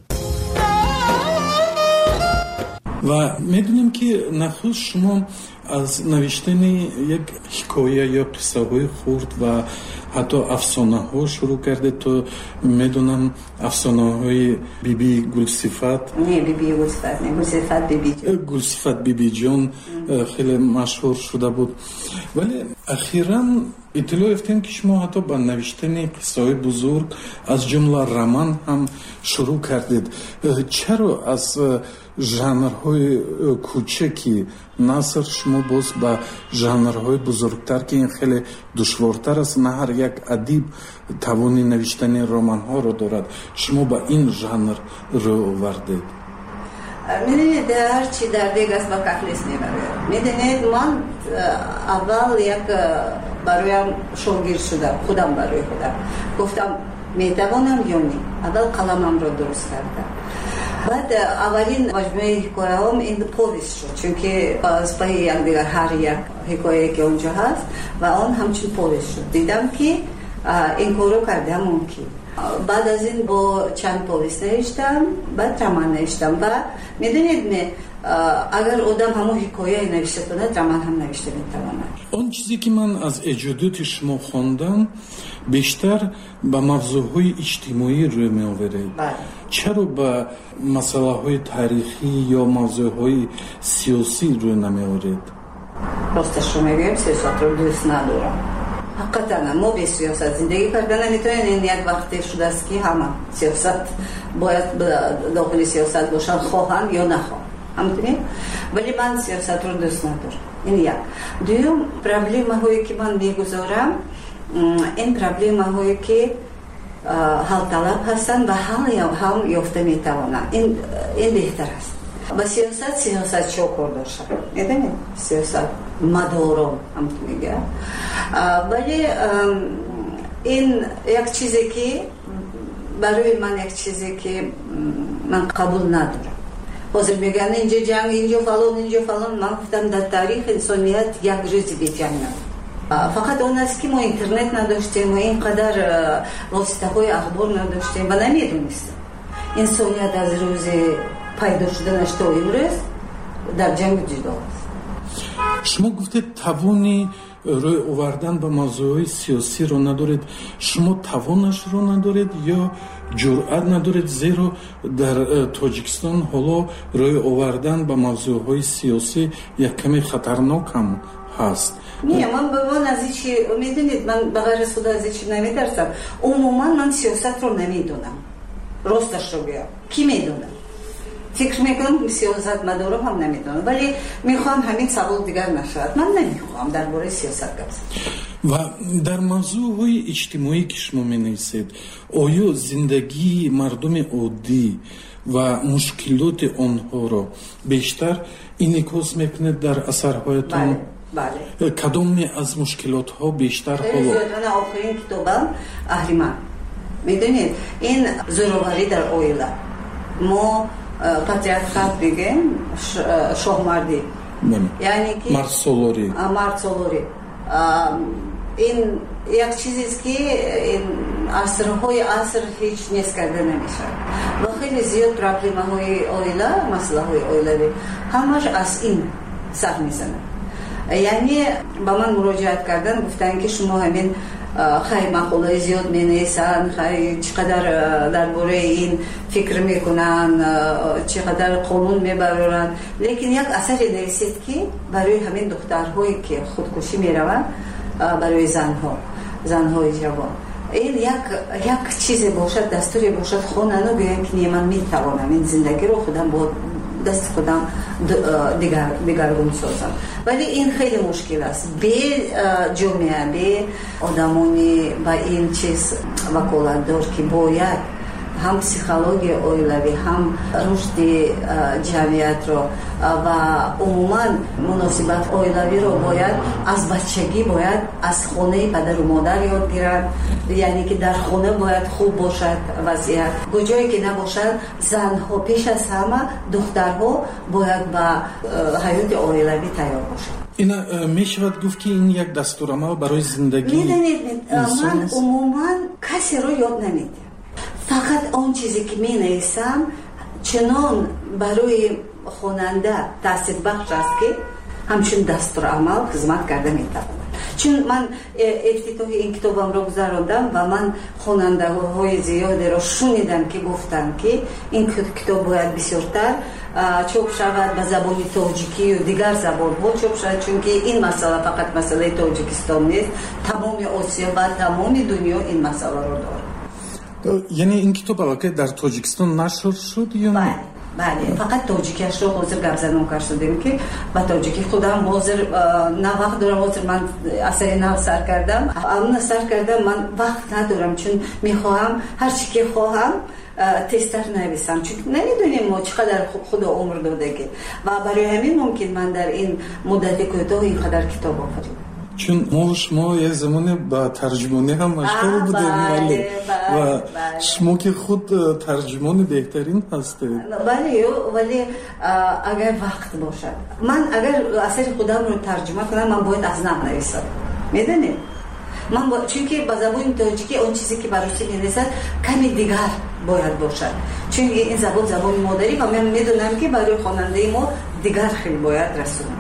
ва медонем ки нахуст шумо аз навиштани як ҳикоя ё қиссаҳои хурд ва ҳатто афсонаҳо шурӯъ кардед. То медонам афсонаҳои биби Гулсифат, не биби Гулсифат, не Гулсифат биби Гулсифат бибиҷон хеле машҳур шуда буд. вале ахиран иттилоъ ёфтем ки шумо ҳатто ба навиштани қиссаҳои бузург аз ҷумла роман ҳам шурӯъ кардед. чаро аз жанрҳои кӯчаки наср шумо боз ба жанрҳои бузургтар, ки ин хеле душвортар аст, на ҳар як адиб тавони навиштани романҳоро дорад, шумо ба ин жанр рӯй овардед? медонед, ҳарчи дар дег аст ба кафлес мебарояд. медонед, ман аввал як бароям шогирд шудам, худам барои худам гуфтам метавонам ё не. аввал қаламамро дуруст кардам. баъд аввалин маҷмӯаи ҳикояҳом ин повест шуд, чунки аз паҳи якдигар ҳар як ҳикояе ки онҷо ҳаст ва он ҳамчун повест шуд. дидам ки ин корро кардам мумкин. баъд аз ин бо чанд повест навиштам, баъд роман навиштам ва медонед ме агар одам ҳамо ҳикояе навишта кунад, роман ҳам навишта метавонад. он чизе ки ман аз эҷодиёти шумо хондам, бештар ба мавзӯъҳои иҷтимоӣ рӯй меоверед. чаро ба масъалаҳои таърихӣ ё мавзӯъҳои сиёсӣ рӯй намеоред? росташро мегӯям, сиёсатро дӯст надорам. ҳақиқатан мо бе сиёсат зиндагӣ карда наметавонем. ин як вақте шудааст ки ҳама сиёсат бояд дохили сиёсат бошанд, хоҳанд ё нахоҳанд. ҳамтунем, вале ман сиёсатро дӯст надорам. ин як. дуюм, проблемаҳое ки ман мегузорам, ин проблемаҳое ки ҳалталаб ҳастанд ва ҳал ҳам ёфта метавонанд. ин ин беҳтар аст. ба сиёсат сиёсатшо кор дошад, медонед, сиёсат мадорон ҳамтун мегӯяд. вале ин як чизе ки барои ман як чизе ки ман қабул надорам. ҳозир мегӯянд инҷо ҷанг, инҷо фалон, инҷо фалон. ман гуфтам дар таърихи инсоният як рӯзи беҷанг набуд. фақат он аст ки мо интернет надоштем, мо ин қадар воситаҳои ахбор надоштем ва намедонистем. инсоният аз рӯзи пайдо шуданаш то имрӯз дар ҷанг ҷудо аст. шумо гуфтед тавони рӯй овардан ба мавзӯъҳои сиёсиро надоред. шумо тавонашро надоред ё ҷуръат надоред, зеро дар тоҷикистон ҳоло рӯй овардан ба мавзӯъҳои сиёсӣ як каме хатарнок ҳам ҳаст? Не, ман ман аз ин чи медонед, ман ба ғайри суда аз ин чи наметарсам. умуман ман сиёсатро намедонам. росташро гӯям, ки медонам? фикр мекунам сиёсатмадорам ҳам намедонам, вале мехоҳам ҳамин савол дигар нашавад. ман намехоҳам дар бораи сиёсат гап зад. ва дар мавзӯъҳои иҷтимоӣ ки шумо менависед, оё зиндагии мардуми оддӣ ва мушкилоти онҳоро бештар инъикос мекунед дар асарҳоятон? бале. кадоме аз мушкилотҳо бештар ҳоло? зиёдана охирин китобам аҳриман. медонед, ин зӯроварӣ дар оила. мо патриархат мегӯем, шоҳмардӣ. яъне ки мардсолорӣ. мардсолорӣ. ин як чизест ки асрҳои аср ҳеҷ нест карда намешавад. ва хеле зиёд проблемаҳои оила, масъалаҳои оилавӣ ҳамаш аз ин сар мезанад. яъне ба ман муроҷиат кардан, гуфтанд ки шумо ҳамин хай мақолаи зиёд менависанд, хай чӣ қадар дар бораи ин фикр мекунанд, чӣ қадар қонун мебароранд. лекин як асаре нависед ки барои ҳамин духтарҳое ки худкушӣ мераванд, барои занҳо, занҳои ҷавон, ин як як чизе бошад, дастуре бошад, хонану гӯям ки не ман метавонам ин зиндагиро худам бо дасти худам дигаргун созам. вале ин хеле мушкил аст. бе ҷомеа, бе одамони ба ин чиз ваколатдор ки бояд ҳам психология оилавӣ, ҳам рушди ҷамъиятро ва умуман муносибат оилавиро бояд аз бачагӣ бояд аз хонаи падару модар ёд гиранд. яъне ки дар хона бояд хуб бошад вазъият. бо ҷое ки набошад, занҳо пеш аз ҳама духтарҳо бояд ба ҳаёти оилавӣ тайёр бошад. ина мешавад гуфт ки ин як дастурамал барои зиндагии инсон ман умуман касеро ёд намедиҳам. фақат он чизе ки менависам чунон барои хонанда таъсирбахш аст ки ҳамчун дастурамал хизмат карда метавонад. чун ман ифтитоҳи ин китобамро гузарондам ва ман хонандаҳои зиёдеро шунидам ки гуфтанд ки ин китоб бояд бисёртар чоп шавад, ба забони тоҷикию дигар забонҳо чоп шавад, чунки ин масъала фақат масъалаи Тоҷикистон нест, тамоми Осиё ва тамоми дунё ин масъаларо дорад. яъне ин китоб аллакай дар Тоҷикистон нашр шуд ё не? бале, фақат тоҷикиашро ҳозир гапзанон кардем ки ба тоҷикӣ худам ҳозир на вақт дорам. ҳозир ман асари нав сар кардам, амна сар кардам, ман вақт надорам, чун мехоҳам ҳар чӣ ки хоҳам тезтар нависам, чунки намедонем мо чӣ қадар худо умр додагӣ ва барои ҳамин мумкин ман дар ин муддати кӯтоҳ ин қадар китоб офаридам. чун мо шумо як замоне ба тарҷумонӣ ҳам машғул будем ва шумо ки худ тарҷумони беҳтарин ҳастед. бале, вале агар вақт бошад, ман агар асари худамро тарҷума кунам, ман бояд аз нав нависам. медонед, ман чунки ба забони тоҷикӣ он чизе ки ба русӣ менависад каме дигар бояд бошад, чунки ин забон забони модарӣ ва ман медонам ки барои хонандаи мо дигар хел бояд расонам.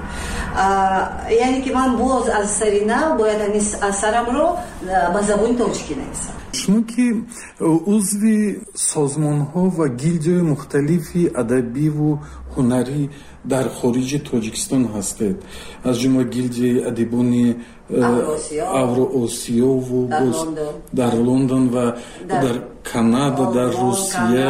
яъне ки ман боз аз сари нав бояд ҳамин асарамро ба забони тоҷикӣ нависам. шумо ки узви созмонҳо ва гилдияи мухталифи адабиву ҳунарӣ дар хориҷи Тоҷикистон ҳастед, аз ҷумла гилдияи адибони Авроосиёву дар Лондон ва дар Канада, дар Русия.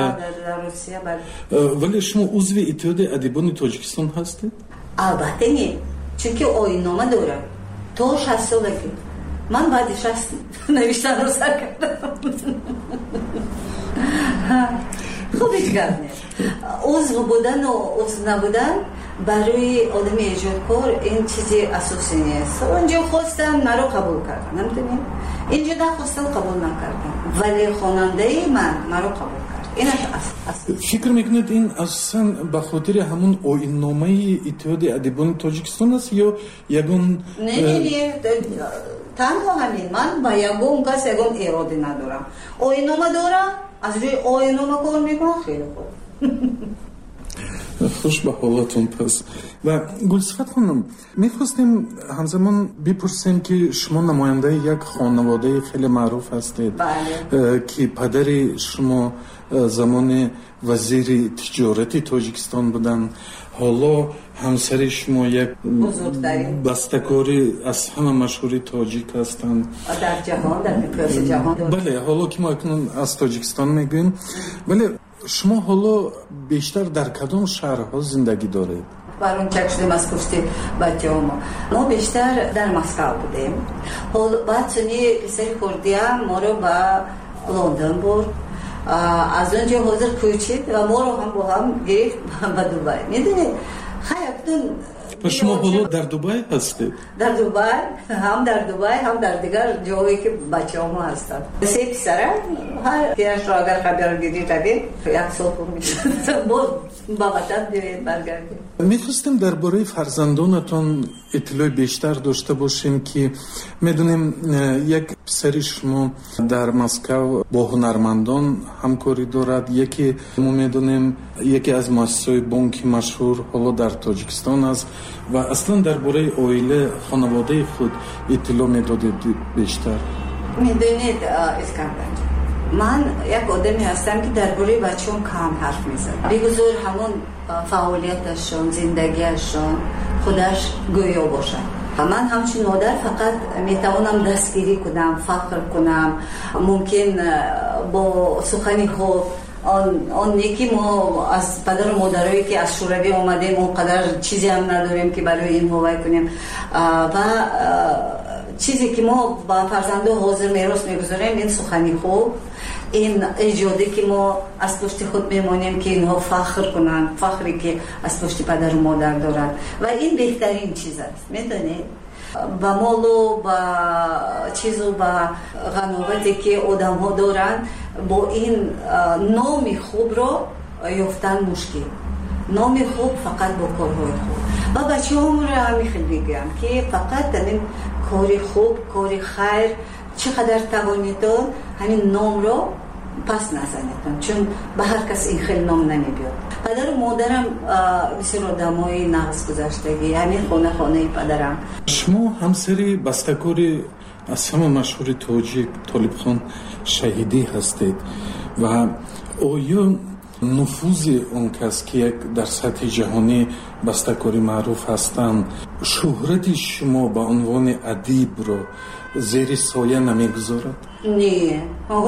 вале шумо узви иттиҳоди адибони Тоҷикистон ҳастед? албатта не, чунки оиннома дорам то шаст солагӣ. من بعد شخص نوشتن رو سر کردم. خوب ایجاد نیست. عضو بودن و عضو نبودن برای آدم ایجادکار این چیزی اساسی نیست. اونجا خواستم مرا قبول کردن، نمیدونیم اینجا نخواستم قبول نکردم، ولی خواننده من مرا قبول کرد. این اصل. فکر میکنید این اصلا به خاطر همون آیین‌نامه اتحاد ادیبان تاجیکستان است یا یگان؟ نه نه نه تنها همین. من با یگان کس یگان اراده ندارم. آیین‌نامه دارم، از روی آیین‌نامه کار میکنم. خیلی خوب. خوش به حالتون. پس و گلصفت خانم میخواستیم همزمان بپرسیم که شما نماینده یک خانواده خیلی معروف هستید. بله. که پدر شما زمان وزیر تجارت تاجیکستان بودن، حالا همسر شما یک بسته‌کاری از همه مشهوری تاجیک هستند در جهان، در مقیاس جهان. بله، حالا که ما اکنون از تاجیکستان میگوییم، ولی شما حالا بیشتر در کدام شهرها زندگی دارید؟ برون چک شدیم از پشت بچه ما. ما بیشتر در مسکو بودیم. حالا بعد چنی پسر خوردیم ما رو به لندن برد. از اونجا حاضر کوچید و ما رو هم با هم گرفت به دوبای. میدونید خیلی شما حالا در دوبای هستید؟ در دوبای، هم در دوبای هم در دیگر جایی که بچه هم هستن. سه پسره هر پیش را اگر خبر گیری تبید یک سال پر میشد باز با وطن بیایید برگردید. میخواستیم درباره فرزندانتون اطلاع بیشتر داشته باشیم که میدونیم یک پسر شما در مسکو با هنرمندان همکاری دارد، یکی ما میدونیم یکی از مؤسسات بانک مشهور حالا در تاجیکستان است و اصلا درباره عائله خانواده خود اطلاع میدادید بیشتر؟ میدونید اسکندر، من یک آدمی هستم که درباره بچه‌ام کم حرف میزنم. بگذار همون فعالیتشون، زندگیشون خودش گویا باشه. من همچون مادر فقط میتوانم دستگیری کنم، فخر کنم، ممکن با سخنی خوب آن آن یکی ما از پدر و مادرایی که از شوروی آمدیم اونقدر چیزی هم نداریم که برای این هوای کنیم و چیزی که ما با فرزندان حاضر میراث میگذاریم این سخنی خوب، این ایجادی که ما از پشت خود میمانیم که اینها فخر کنن، فخری که از پشت پدر و مادر دارن و این بهترین چیز است. میدونید با مال و با چیز و با غناوتی که آدم ها دارن با این نام خوب رو یافتن مشکل. نام خوب فقط با کارهای خوب. و بچه هم رو همی خیلی بگم که فقط همین کاری خوب، کاری خیر چقدر توانیدون همین نام رو پس نزنیدن، چون به هر کس این خیلی نام نمیبید. پدر و مادرم بسیار آدمای نقص گذشتگی، همین خانه خانه پدرم. شما همسری بسته‌کاری از همه مشهور تاجیک طالب خان شهیدی هستید و آیا نفوذ اون کس که یک در سطح جهانی بسته‌کاری معروف هستند شهرت شما به عنوان ادیب رو زیر سایه نمیگذارد؟ نه،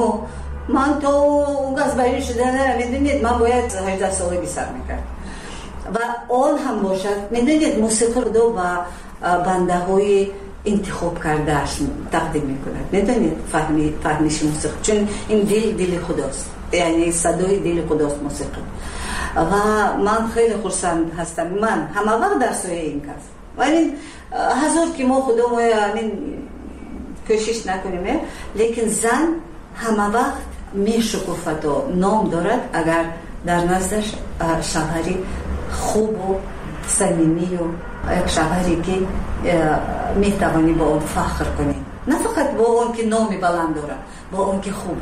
من تو اون از بری شدن میدونید من باید هجده سالگی سر میکرد و آن هم باشد. میدونید موسیقی رو با بنده های انتخاب کردهش تقدیم میکند. میدونید فهمی فهمیش موسیقی، چون این دل دل خداست، یعنی صدای دل خداست موسیقی. و من خیلی خرسند هستم، من همه وقت در سوی این کس، ولی هزار که ما خدا ما همین کوشش نکنیم، لیکن زن همه وقت می شکوفت و نام دارد اگر در نزدش شوهری خوب و صمیمی و یک شوهری که می توانی با اون فخر کنی، نه فقط با اون که نام بلند دارد، با اون که خوبه.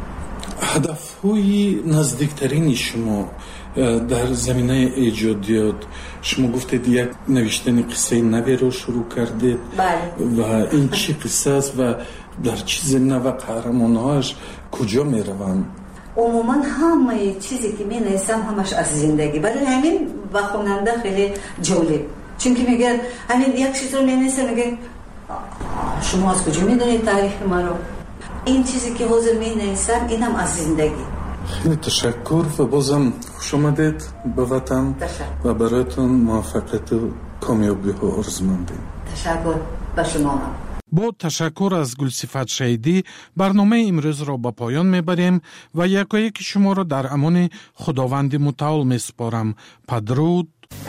هدف‌های نزدیکترین شما در زمینه ایجادیات، شما گفتید یک نوشتن قصه نوی رو شروع کردید. بله. و این چی قصه است و در چه زمینه و قهرمان‌هاش کجا می روند؟ عموما همه چیزی که می نویسم همش از زندگی، برای همین با خواننده خیلی جالب، چون که میگه همین یک چیز رو می نویسم میگه شما از کجا می دونید تاریخ ما رو؟ این چیزی که حاضر می نویسم اینم از زندگی. خیلی تشکر و بازم خوش آمدید به وطن و برایتون موفقیت و کامیابی ها آرزو مندیم. تشکر به شما هم. با تشکر از گلصفت شهیدی برنامه امروز را به پایان میبریم و یکایک شما را در امان خداوند متعال میسپارم. بدرود.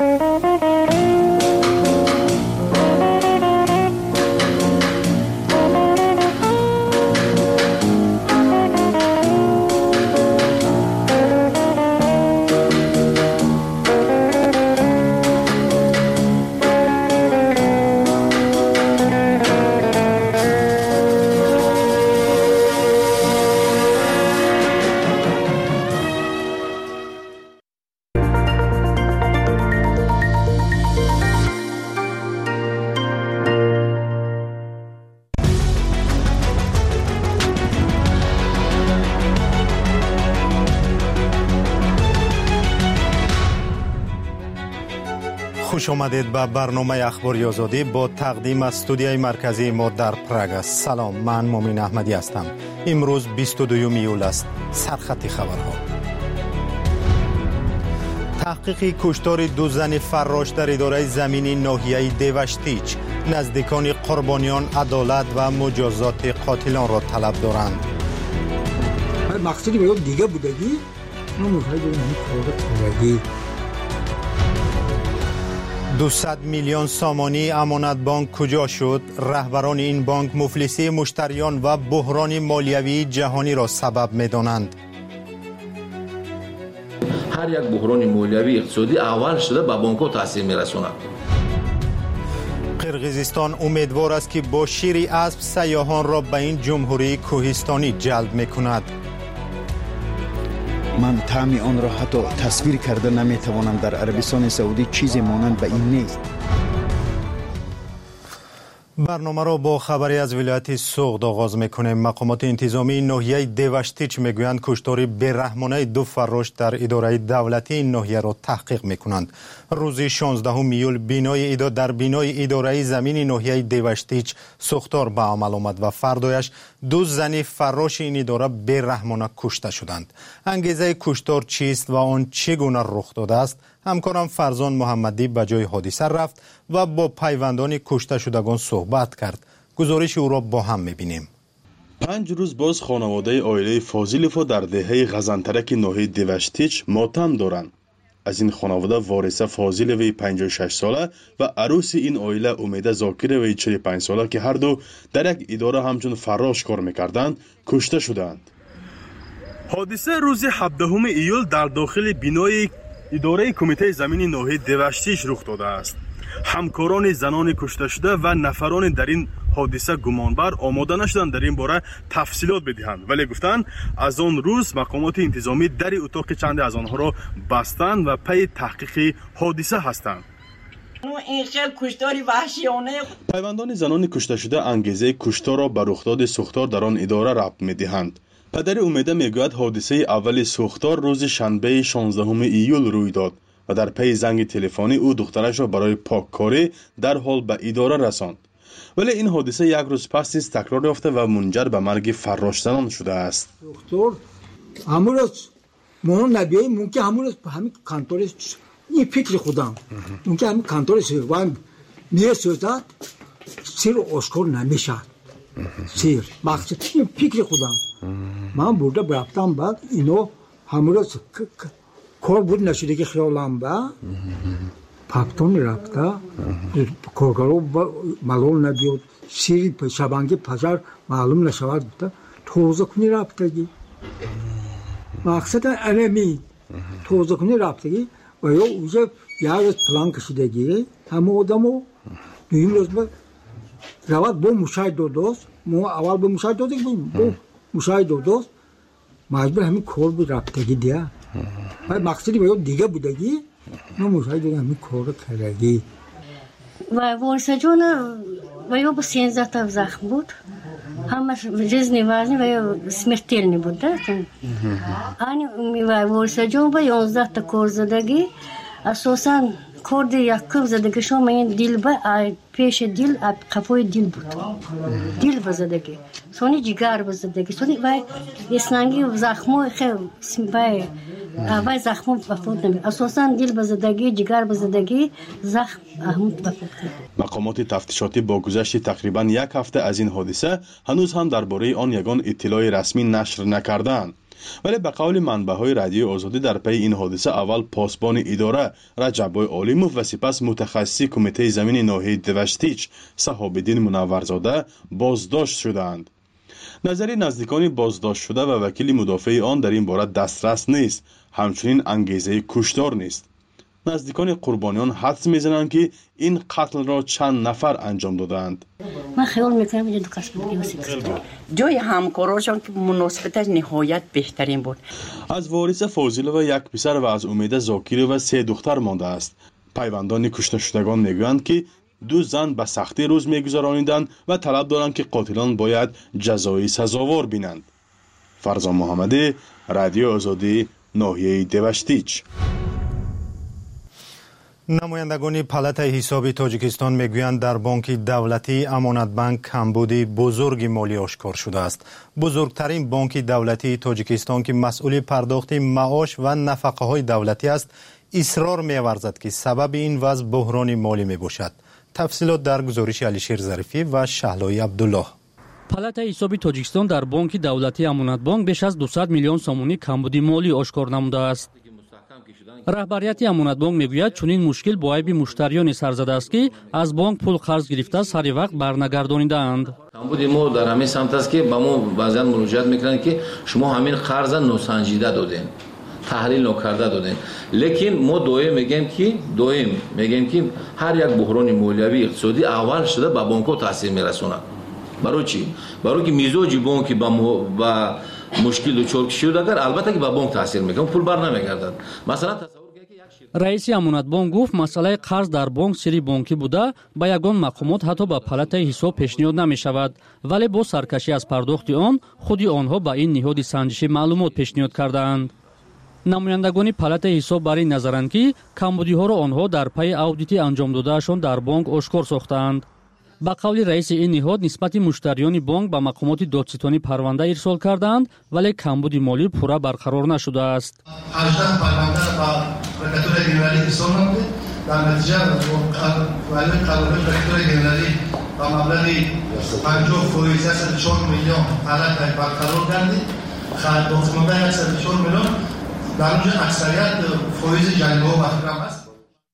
خوش آمدید به برنامه اخباری آزادی با تقدیم از استودیوی مرکزی ما در پراگ. سلام، من مومن احمدی هستم. امروز بیست و دوم ایول است. سرخط خبرها. تحقیق کشتار دو زن فراش در اداره زمینی ناحیه دیوشتیچ. نزدیکان قربانیان عدالت و مجازات قاتلان را طلب دارند. مقصدی به دیگه بودگی نمی‌خواهید دویست میلیون سامانی امانت بانک کجا شد؟ رهبران این بانک مفلسی مشتریان و بحران مالیوی جهانی را سبب می‌دانند. هر یک بحران مالیوی اقتصادی اول شده به بانک‌ها تاثیر می‌رساند. قرقیزستان امیدوار است که با شیر اسب سیاحان را به این جمهوری کوهستانی جلب می‌کند. من طعم آن را حتی تصویر کرده نمیتوانم. در عربستان سعودی چیزی مانند به این نیست. برنامه را با خبری از ولایت سوغد آغاز میکنیم. مقامات انتظامی ناحیه دیوشتیچ میگویند کشتار بیرحمانه دو فراش در اداره دولتی این ناحیه را تحقیق میکنند. روز شانزدهم ایول بینای اداره در بینای اداره زمین ناحیه دیوشتیچ سوختار به عمل آمد و فردایش دو زن فراش این اداره بیرحمانه کشته شدند. انگیزه کشتار چیست و آن چگونه رخ داده است؟ همکارم فرزان محمدی به جای حادثه رفت و با پیوندان کشته شدگان صحبت کرد. گزارش او را با هم می‌بینیم. پنج روز باز خانواده عائله فاضلوف در دهه غزنترک ناحیه دیوشتیچ ماتم دارند. از این خانواده وارثه فاضلوی پنجاه و شش ساله و عروس این عائله امیده زاکروی چهل و پنج ساله که هر دو در یک اداره همچون فراش کار می‌کردند کشته شدند. حادثه روز هفدهم ایول در داخل بینای اداره کمیته زمینی ناحیه دیوشتیچ رخ داده است. همکاران زنان کشته شده و نفران در این حادثه گمانبر آماده نشدند در این باره تفصیلات بدهند، ولی گفتند از آن روز مقامات انتظامی در اتاق چند از آنها را بستند و پی تحقیق حادثه هستند. این خیلی کشتاری وحشیانه. پیوندان زنان کشته شده انگیزه کشتار را به رخداد سوختار در آن اداره ربط می‌دهند. پدر امیده میگوید حادثه اول سوختار روز شنبه شانزدهم ایول روی داد و در پی زنگ تلفنی او دخترش را برای پاککاری در حال به اداره رساند. ولی این حادثه یک روز پس نیز تکرار یافته و منجر به مرگ فراش زنان شده است. دکتر همون روز مون نبیای ممکن همون روز همین کانتورش این فکر خودم ممکن همین کانتورش وام میسوزد سیر آشکار نمیشه. سیر مقصد این فکر خودم من burada برفتم بعد اینو همون روز کار بود نشده که خیالم با پاپتون رفته کارگارو معلوم نبیاد سیری شبانگی پزار معلوم نشود بوده توزه کنی رفتگی مقصد علمی توزه کنی رفتگی و یا اوزه یک روز پلان کشیدگی همه آدمو دویم روز با رواد با مشاهد دو دوست ما اول با مشاهد دو دیگه با مشاهد دو دوست مجبور همین کار بود رفتگی دیا و مقصدی با دیگه بودگی ما مشاهد دو همین کار کردگی و وارثه جان و یا با سیزده تا زخم بود همش جزنی وزنی و یا смертельный بود و وارثه جان با یازده تا کار زدگی اساساً کرد یکم زدگی شما این دل با پیش دل قفای دل بود دل بزدگی سونی جگر بزدگی سونی وای اسنانگی زخمو خیلی وای وای زخمو بفوت نمی اساسا دل بزدگی جگر بزدگی زخم احمد بفوت. مقامات تفتیشاتی با گذشت تقریبا یک هفته از این حادثه هنوز هم درباره آن یگان اطلاع رسمی نشر نکردند. ولی به قول منبع‌های رادیو آزادی در پی این حادثه اول پاسبان اداره رجبای عالیموف و سپس متخصص کمیته زمین ناحیه دوشتیچ صحاب‌الدین منورزاده بازداشت شدند. نظری نزدیکان بازداشت شده و وکیل مدافع آن در این باره دسترس نیست، همچنین انگیزه کشتار نیست. نزدیکان قربانیان حدس میزنند که این قتل را چند نفر انجام دادند. من خیال میکنم اینجا دو کس بود. جای همکاراشان که مناسبتش نهایت بهترین بود. از وارث فاضلova یک پسر و از امیده زاکیرova سه دختر مانده است. پیوندان کشته شدگان میگویند که دو زن به سختی روز میگذرانیدند و طلب دارند که قاتلان باید جزای سزاوار بینند. فرزان محمدی، رادیو آزادی، ناحیه دوشتیچ. نمایندگان پالات حسابی تاجیکستان میگویند در بانک دولتی امانت بانک کمبودی بزرگ مالی آشکار شده است. بزرگترین بانک دولتی تاجیکستان که مسئول پرداخت معاش و نفقه های دولتی است اصرار می‌ورزد که سبب این وضع بحران مالی میباشد. تفصیلات در گزارش علیشیر ظریفی و شهلای عبدالله. پالات حسابی تاجیکستان در بانک دولتی امانت بانک بیش از دویست میلیون سومونی کمبودی مالی آشکار نموده است. راهبریت امانت بانک میگوید چنین مشکل با عیب مشتریان سر زده است که از بانک پول قرض گرفته سر وقت برنگردانیدند. کمبودی ما در همین سمت است که با ما بعضا مراجعت میکنند که شما همین قرض نوسنجیده دادین، تحلیل نکرده دادین. لیکن ما دویم میگیم که دویم میگیم که هر یک بحران مالیوی اقتصادی اول شده به بانک‌ها تاثیر میرسونه. برای چی؟ برای که میزاج بانک با مشکل دچار شده اگر البته که به بانک تاثیر میکنه پول بر نمیگردد. مثلا رئیس امانت بانک گفت مسئله قرض در بانک سری بانکی بوده با یگان مقامات حتی به پالات حساب پیشنهاد نمی شود، ولی با سرکشی از پرداخت آن خودی آنها با این نهاد سنجشی معلومات پیشنهاد کردند. نمایندگان پالات حساب بر این نظرند که کمبودی ها را آنها در پی اودیتی انجام دادهشان در بانک آشکار ساختند. با قول رئیس این نهاد نسبت مشتریان بانک به مقامات دادستانی پرونده ارسال کردند ولی کمبود مالی پورا برقرار نشده است. هجده پرونده با پرکاتور جنرالی ارسال نموده. در نتیجه ولی قرار پرکاتور جنرالی با مبلغ پنجاه فایز صد و چهار میلیون حالت برقرار کردید. خرد داخل صد و چهار میلیون در اونجا اکثریت فایز جنگ‌ها و احترام است.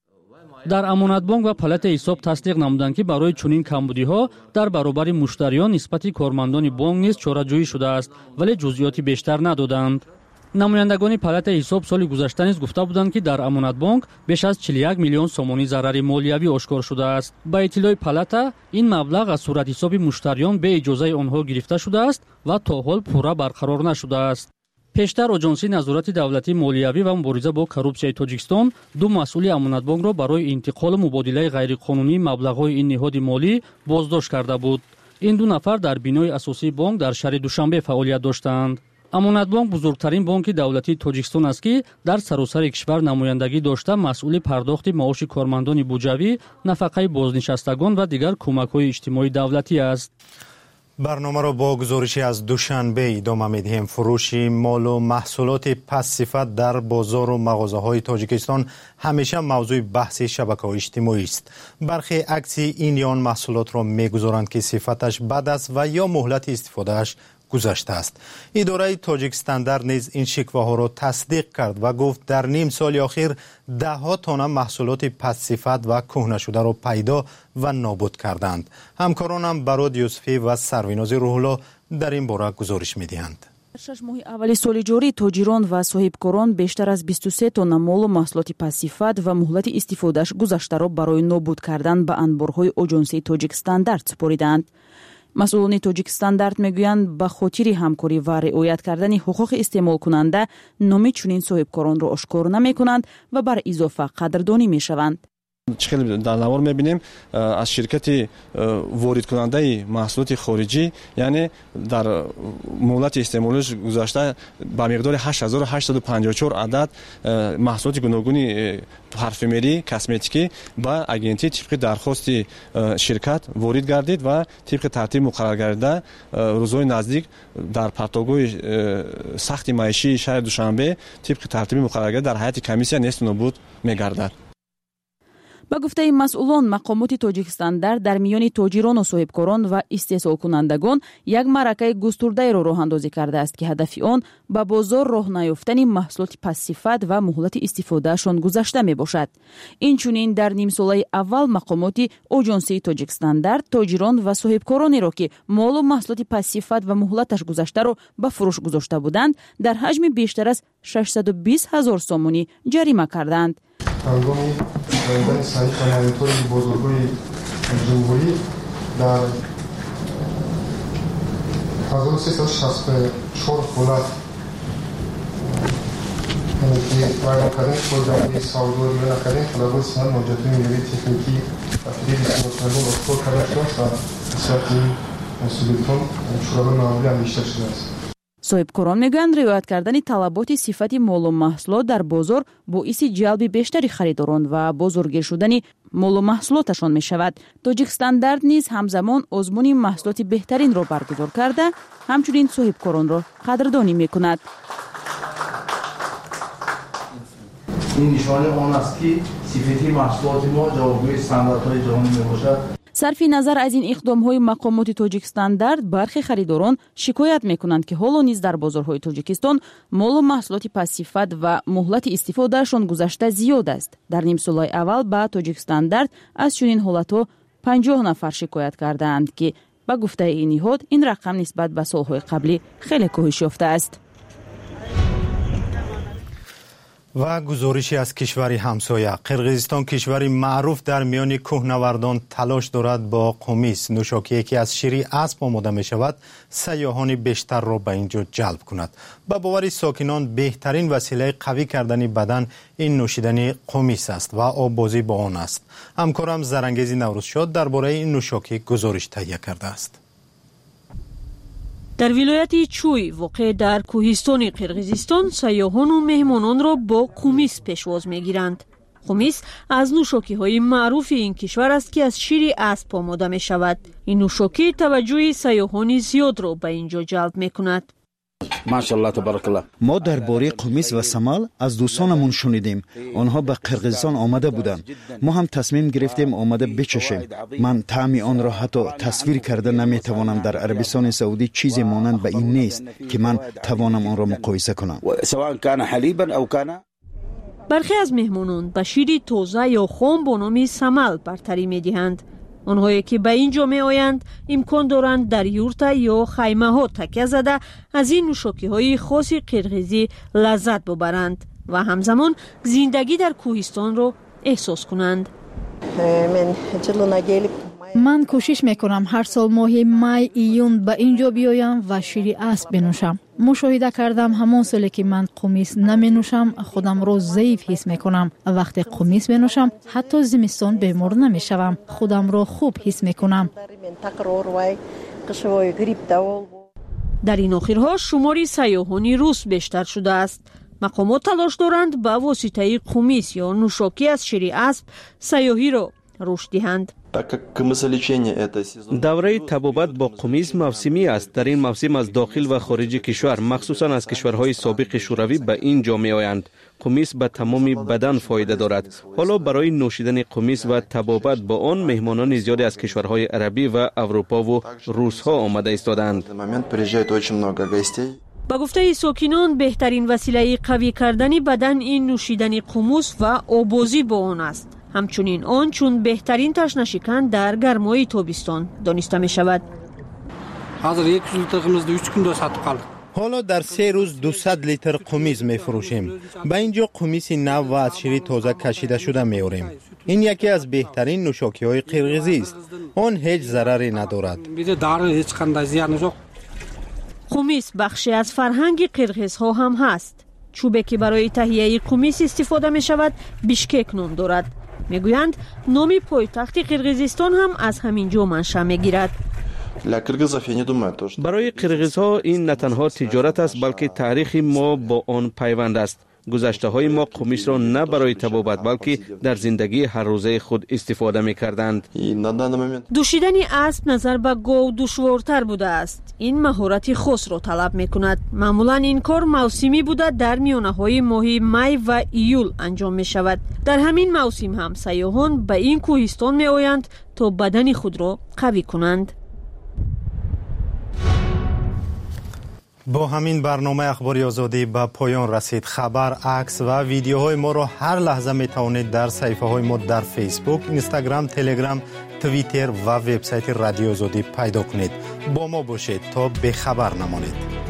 در امانت بانک و پالات حساب تصدیق نمودند که برای چنین کمبودی‌ها در برابر مشتریان نسبت کارمندان بانک نیز چاره‌جویی شده است ولی جزئیات بیشتر ندادند. نمایندگان پالات حساب سال گذشته نیز گفته بودند که در امانت بانک بیش از چهل و یک میلیون سومانی ضرر مالیوی آشکار شده است. با اطلاع پالات این مبلغ از صورت حساب مشتریان به اجازه آنها گرفته شده است و تا حال پورا برقرار نشده است. پیشتر آژانسی نظارت دولتی مالیوی و مبارزه با کورپسیای تاجیکستان دو مسئول امانت بانک را برای انتقال مبادله غیرقانونی مبلغ‌های این نهاد مالی بازداشت کرده بود. این دو نفر در بینای اساسی بانک در شهر دوشنبه فعالیت داشتند. امانت بانک بزرگترین بانک دولتی تاجیکستان است که در سراسر کشور نمایندگی داشته مسئول پرداخت معاش کارمندان بودجوی، نفقه بازنشستگان و دیگر کمک‌های اجتماعی دولتی است. برنامه را با گزارشی از دوشنبه ادامه می‌دهیم. فروش مال و محصولات پس صفت در بازار و مغازه‌های تاجیکستان همیشه موضوع بحث شبکه‌های اجتماعی است. برخی عکس این یا آن محصولات را می‌گذارند که صفتش بد است و یا مهلت استفادهش گذشته است. اداره تاجیک استاندارد نیز این شکوه‌ها را تصدیق کرد و گفت در نیم سال اخیر ده ها تانه محصولات پس صفت و کهنه شده را پیدا و نابود کردند. همکارانم براد یوسفی و سرویناز روح‌الله در این باره گزارش می‌دهند. شش ماه اولی سال جاری تاجران و صاحبکاران بیشتر از بیست و سه تonna مال و محصولات پس صفت و مهلت استفادهش گذشته را برای نابود کردن به انبارهای آژانسی تاجیک استاندارد سپردند. مسئولان تاجیک استاندارد میگویند به خاطر همکاری و رعایت کردن حقوق استعمال کننده نام چنین صاحبکاران را آشکار نمی کنند و بر اضافه قدردانی می شوند. خیلی در نوار میبینیم از شرکت وارد کننده محصولات خارجی، یعنی در مهلت استعمالش گذشته با مقدار هشت هزار و هشتصد و پنجاه و چهار عدد محصولات گوناگون پارفیمری کسمتیکی با اگنتی طبق درخواست شرکت وارد گردید و طبق ترتیب مقرر گردیده روزهای نزدیک در پرتگاه سخت معیشی شهر دوشنبه طبق ترتیب مقرر گردیده در هیئت کمیسیا نیست نابود میگردد. با گفته مسئولان، مقامات تاجیکستان در میان تاجران و صاحبکاران و استحصال کنندگان یک معرکه گسترده را راه اندازی کرده است که هدف آن به بازار راه نیافتن محصولات پس‌صفت و مهلت استفادهشان گذشته می باشد. اینچنین در نیم ساله اول مقامات آژانسی تاجیکستان در تاجران و صاحبکارانی را که مال و محصولات پس‌صفت و مهلتش گذشته را به فروش گذاشته بودند در حجم بیشتر از ششصد و بیست هزار سومانی جریمه کردند. هنگامی دادن صحیح کننده‌های بزرگوی جمهوری در هزار و سیصد و شصت و چهار خولت که وارد کردن خودروی سعودی رو نکردن خلابات سنان موجودی نیروی تکنیکی تفریدی سنوسنگون اختار کرده شد و بسیار این مسئولیتون شورای معاملی هم بیشتر شده است. صاحبکاران میگویند روایت کردن طلبات صفت مال و محصولات در بازار باعث جلب بیشتری خریداران و بازارگیر شدن مال و محصولاتشان می شود. تاجیکستان درد نیز همزمان آزمون محصولات بهترین را برگزار کرده، همچنین صاحبکاران را قدردانی می کند. این نشانه آن است که صفتی محصولات ما جوابگوی استانداردهای جهانی می باشد. صرف نظر از این اقدام‌های مقامات تاجیکستان درد، برخی خریداران شکایت می‌کنند که حالا نیز در بازارهای تاجیکستان مال و محصولات پس‌صفت و مهلت استفادهشان گذشته زیاد است. در نیم سال اول با تاجیکستان درد از چنین حالت‌ها پنجاه نفر شکایت کردند که با گفته این نهاد این رقم نسبت به سال‌های قبلی خیلی کاهش یافته است. و گزارشی از کشوری همسایه قرقیزستان، کشوری معروف در میان کوهنوردان، تلاش دارد با قمیص، نوشاکی که از شیر اسب آماده می شود، سیاحان بیشتر را به اینجا جلب کند. به باور ساکنان بهترین وسیله قوی کردن بدن این نوشیدن قمیص است و آببازی با آن است. همکارم زرنگیزی نوروزشاد درباره این نوشاکی گزارش تهیه کرده است. در ولایت چوی واقع در کوهستان قرقیزستان سیاحان و مهمانان را با قمیص پیشواز میگیرند. قمیص از نوشاکی های معروف این کشور است که از شیر اسب آماده می شود. این نوشاکی توجه سیاحان زیاد را به اینجا جلب می کند. ماشاءالله تبارک الله. ما درباره قمیص و سمال از دوستانمون شنیدیم. آنها به قرقیزستان آمده بودند. ما هم تصمیم گرفتیم آمده بچشیم. من طعم آن را حتی تصویر کرده نمیتوانم. در عربستان سعودی چیزی مانند به این نیست که من توانم آن را مقایسه کنم. سواء كان حليبا او كان. برخی از مهمانان به شیر تازه یا خام با نام سمال برتری میدهند. آنهایی که به اینجا می آیند امکان دارند در یورت یا خیمه ها تکیه زده از این نوشاکی های خاص قرقیزی لذت ببرند و همزمان زندگی در کوهستان را احساس کنند. من کوشش میکنم هر سال ماه می ایون به اینجا بیایم و شیر اسب بنوشم. مشاهده کردم همان سالی که من قمیص نمی نوشم خودم رو ضعیف حس میکنم. وقتی قمیص بنوشم حتی زمستان بیمار نمی شوم. خودم رو خوب حس میکنم. در این آخرها شماری سیاحانی روس بیشتر شده است. مقامات تلاش دارند با واسطه قمیص یا نوشاکی از شیر اسب سیاحی را رشد دهند. دوره طبابت با قمیص موسمی است. در این موسم از داخل و خارج کشور، مخصوصا از کشورهای سابق شوروی به اینجا می آیند. قمیص به تمام بدن فایده دارد. حالا برای نوشیدن قمیص و طبابت با آن مهمانان زیادی از کشورهای عربی و اروپا و روس ها آمده ایستادند. با گفته ساکنان بهترین وسیله قوی کردن بدن این نوشیدن قمیص و آبازی با آن است. همچنین آن چون بهترین تشنه شکن در گرمای تابستان دانسته می شود. حالا در سه روز دویست لیتر قمیز می فروشیم. با اینجا قمیص نو و از شیر تازه کشیده شده می آوریم. این یکی از بهترین نوشاکی های قرقیزی است. آن هیچ ضرری ندارد. قمیص بخشی از فرهنگ قرقیز ها هم هست. چوبی که برای تهیه قمیص استفاده می شود بیشکک نام دارد. میگویند نام پایتخت قرقیزستان هم از همین جا منشأ میگیرد. برای قرقیزها این نه تنها تجارت است بلکه تاریخ ما با آن پیوند است. گذشته های ما قمیص را نه برای طبابت بلکه در زندگی هر روزه خود استفاده می کردند. دوشیدن اسب نظر به گاو دشوارتر بوده است. این مهارت خاص را طلب می کند. معمولا این کار موسمی بوده در میانه های ماه می و ایول انجام می شود. در همین موسم هم سیاحان به این کوهستان می آیند تا بدن خود را قوی کنند. با همین برنامه اخباری آزادی به پایان رسید. خبر، عکس و ویدیوهای ما را هر لحظه می توانید در صفحه های ما در فیسبوک، اینستاگرام، تلگرام، توییتر و وبسایت رادیو آزادی پیدا کنید. با ما باشید تا به خبر نمانید.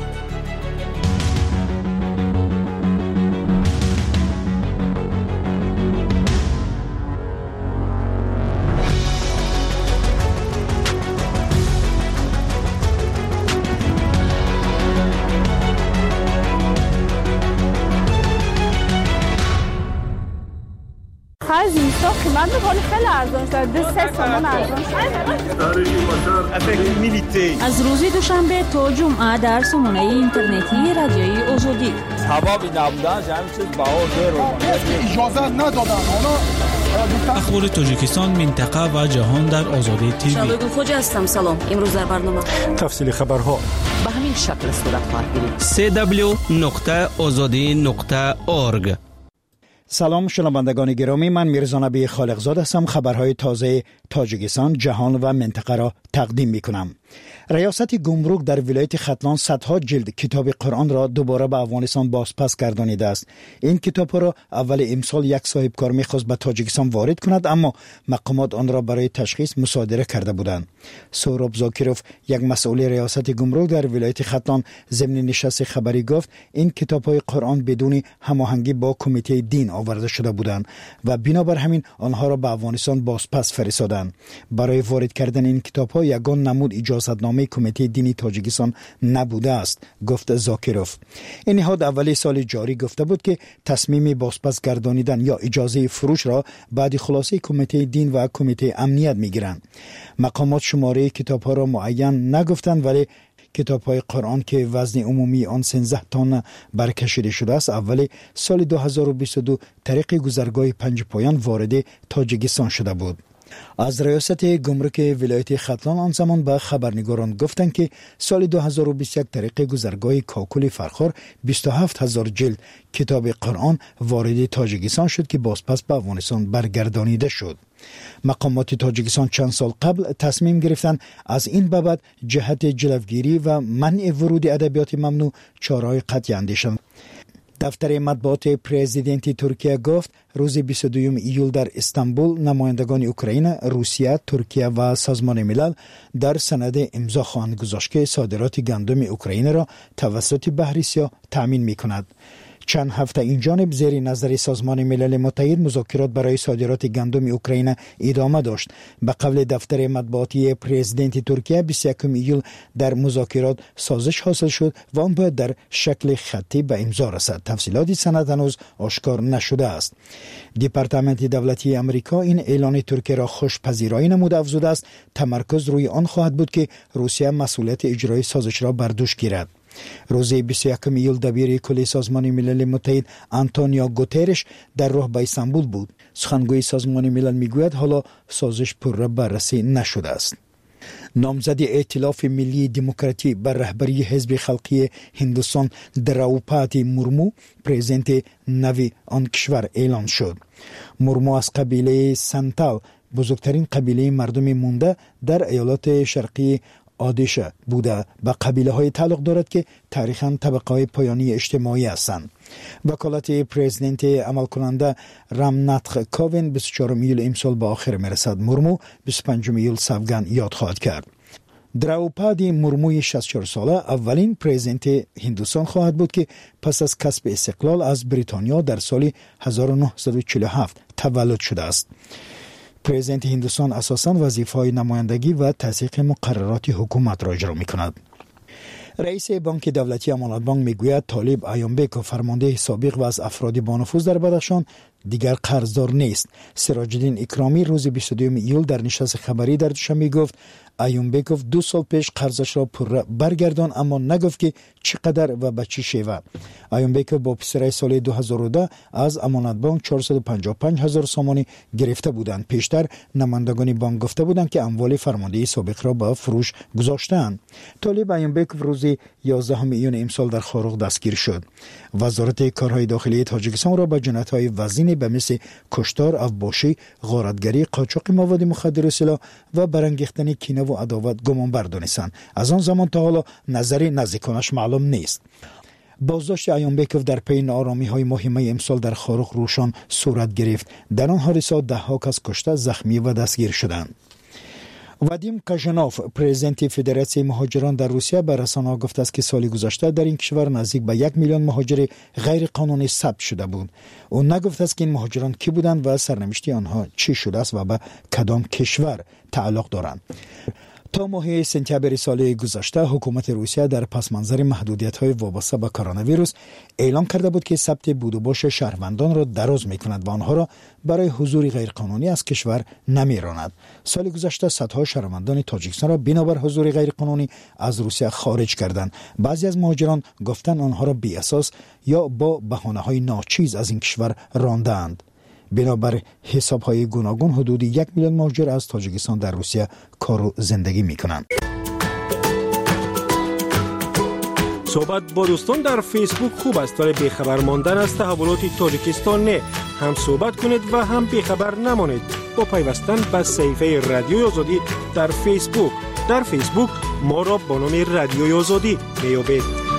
از اینستا قیمت میکنی خیلی ارزان شد. دو سه تومان ارزان شد. از روز دوشنبه تا جمعه در سامانه اینترنتی رادیوی آزادی. ثوابی نبودن همین چیز بهار داره. اجازه ندادن. اخبار تاجیکستان، منطقه و جهان در آزادی تیوی. شادو خوجا هستم. سلام. امروز در برنامه تفصیل خبرها به همین شکل صورت خواهد گرفت. سه دبلیو نقطه آزادی نقطه اورگ. سلام شنوندگان گرامی، من میرزا نبی خالقزاد هستم. خبرهای تازه تاجیکستان، جهان و منطقه را تقدیم می کنم. ریاست گمرک در ولایت ختلان صدها جلد کتاب قرآن را دوباره به افغانستان بازپس گردانیده است. این کتاب را اول امسال یک صاحب کار می‌خواست به تاجیکستان وارد کند، اما مقامات آن را برای تشخیص مصادره کرده بودند. سهراب زاکیروف، یک مسئول ریاست گمرک در ولایت ختلان، ضمن نشست خبری گفت این کتاب‌های قرآن بدون هماهنگی با کمیته دین آورده شده بودند و بنابر همین آنها را به افغانستان بازپس فرستادند. برای وارد کردن این کتاب‌ها یگان نمود اجازتنامه کمیته دینی تاجیکستان نبوده است، گفت زاکیروف. این نهاد اولی سال جاری گفته بود که تصمیم بازپس گردانیدن یا اجازه فروش را بعد خلاصه کمیته دین و کمیته امنیت میگیرند. مقامات شماره کتاب‌ها را معین نگفتند، ولی کتاب‌های قرآن که وزن عمومی آن سیزده تن برکشیده شده است اول سال دو هزار و بیست و دو طریق گذرگاه پنج پایان وارد تاجیکستان شده بود. از ریاست گمرک ولایت ختلان آن زمان به خبرنگاران گفتند که سال دو هزار و بیست و یک طریق گذرگاه کاکل فرخار بیست و هفت هزار جلد کتاب قرآن وارد تاجیکستان شد که بازپس به افغانستان برگردانیده شد. مقامات تاجیکستان چند سال قبل تصمیم گرفتند از این بابت جهت جلوگیری و منع ورود ادبیات ممنوع چاره‌های قطعی اندیشند. دفتر مطبوعات پرزیدنت ترکیه گفت روز بیست و دوم ایول در استانبول نمایندگان اوکراین، روسیه، ترکیه و سازمان ملل در سند امضا خواهند گذاشت که صادرات گندم اوکراین را توسط بحر سیاه تامین می‌کند. چند هفته این جانب زیر نظر سازمان ملل متحد مذاکرات برای صادرات گندم اوکراین ادامه داشت. به قول دفتر مطبوعاتی پرزیدنت ترکیه بیست و یکم ایول در مذاکرات سازش حاصل شد و آن باید در شکل خطی به امضا رسد. تفصیلات سند هنوز آشکار نشده است. دپارتمان دولتی آمریکا این اعلان ترکیه را خوشپذیرایی نموده، افزوده است تمرکز روی آن خواهد بود که روسیه مسئولیت اجرای سازش را بر دوش گیرد. روز بیست و یکم ایول دبیر کل سازمان ملل متحد آنتونیو گوترش در راه به استانبول بود. سخنگوی سازمان ملل میگوید حالا سازش پر بررسی نشده است. نامزد ائتلاف ملی دموکراتی بر رهبری حزب خلقی هندوستان دراوپادی مورمو پرزیدنت نوی آن کشور اعلان شد. مورمو از قبیله سنتال، بزرگترین قبیله مردم مونده در ایالات شرقی آدیشه بوده، به قبیله های تعلق دارد که تاریخاً طبقه های پایانی اجتماعی هستند. وکالت پرزیدنت عمل کننده رامناتھ کووند بیست و چهارم ایول امسال به آخر میرسد. مورمو بیست و پنجم ایول سوگند یاد خواهد کرد. دراوپادی مورموی شصت و چهار ساله اولین پرزیدنت هندوستان خواهد بود که پس از کسب استقلال از بریتانیا در سال هزار و نهصد و چهل و هفت تولد شده است. پرزیدنت هندوستان اساساً وظیفه‌های نمایندگی و تصدیق مقررات حکومت را اجرا می‌کند. رئیس بانک دولتی امانت بانک میگوید طالب ایومبکوف فرمانده سابق و از افراد با نفوذ در بدخشان دیگر قرضدار نیست. سراج الدین اکرامی روز بیست و دوم ایول در نشست خبری در دوشنبه گفت ایومبکوف دو سال پیش قرضش را پر برگردان، اما نگفت که چقدر و به چه شیوه. ایومبکوف با پسرای سال دو هزار و ده از امانت بانک چهارصد و پنجاه و پنج هزار سامانی گرفته بودند. پیشتر نمایندگان بانک گفته بودند که اموال فرمانده سابق را به فروش گذاشتند. طالب ایومبکوف روز یازدهم ایون امسال در خاروق دستگیر شد. وزارت کارهای داخلی تاجیکستان را به جنایت‌های وزین به مثل کشتار، افباشی، غارتگری، قاچاق مواد مخدر و سلاح و برانگیختن کینه و عداوت گمانبر دانستند. از آن زمان تا حالا نظر نزدیکانش معلوم نیست. بازداشت ایومبکوف در پی ناآرامی‌های مهمه امسال در خاروق روشان صورت گرفت. در آن حادثه ده‌ها کس کشته، زخمی و دستگیر شدند. وادیم کاژنوف پرزیدنت فدراسیون مهاجران در روسیه به رسانه‌ها گفته است که سال گذشته در این کشور نزدیک به یک میلیون مهاجر غیر قانونی ثبت شده بود. او نگفته است که این مهاجران کی بودند و سرنوشت آنها چی شده است و به کدام کشور تعلق دارند. تا ماه سپتامبر سال گذشته حکومت روسیه در پس منظر محدودیت‌های وابسته به کرونا ویروس اعلام کرده بود که ثبت بود و باش شهروندان را دراز می‌کند و آنها را برای حضور غیرقانونی از کشور نمی‌راند. سال گذشته صدها شهروندان تاجیکستان را بنابر حضور غیرقانونی از روسیه خارج کردند. بعضی از مهاجران گفتند آنها را بی اساس یا با بهانه‌های ناچیز از این کشور راندند. بنابر حساب‌های گوناگون حدود یک میلیون مهاجر از تاجیکستان در روسیه کار و زندگی می‌کنند. صحبت با دوستان در فیسبوک خوب است، ولی بیخبر ماندن از تحولات تاجیکستان نه. هم صحبت کنید و هم بیخبر نمانید با پیوستن به صفحه رادیوی آزادی در فیسبوک. در فیسبوک ما را با نام رادیوی آزادی میابید.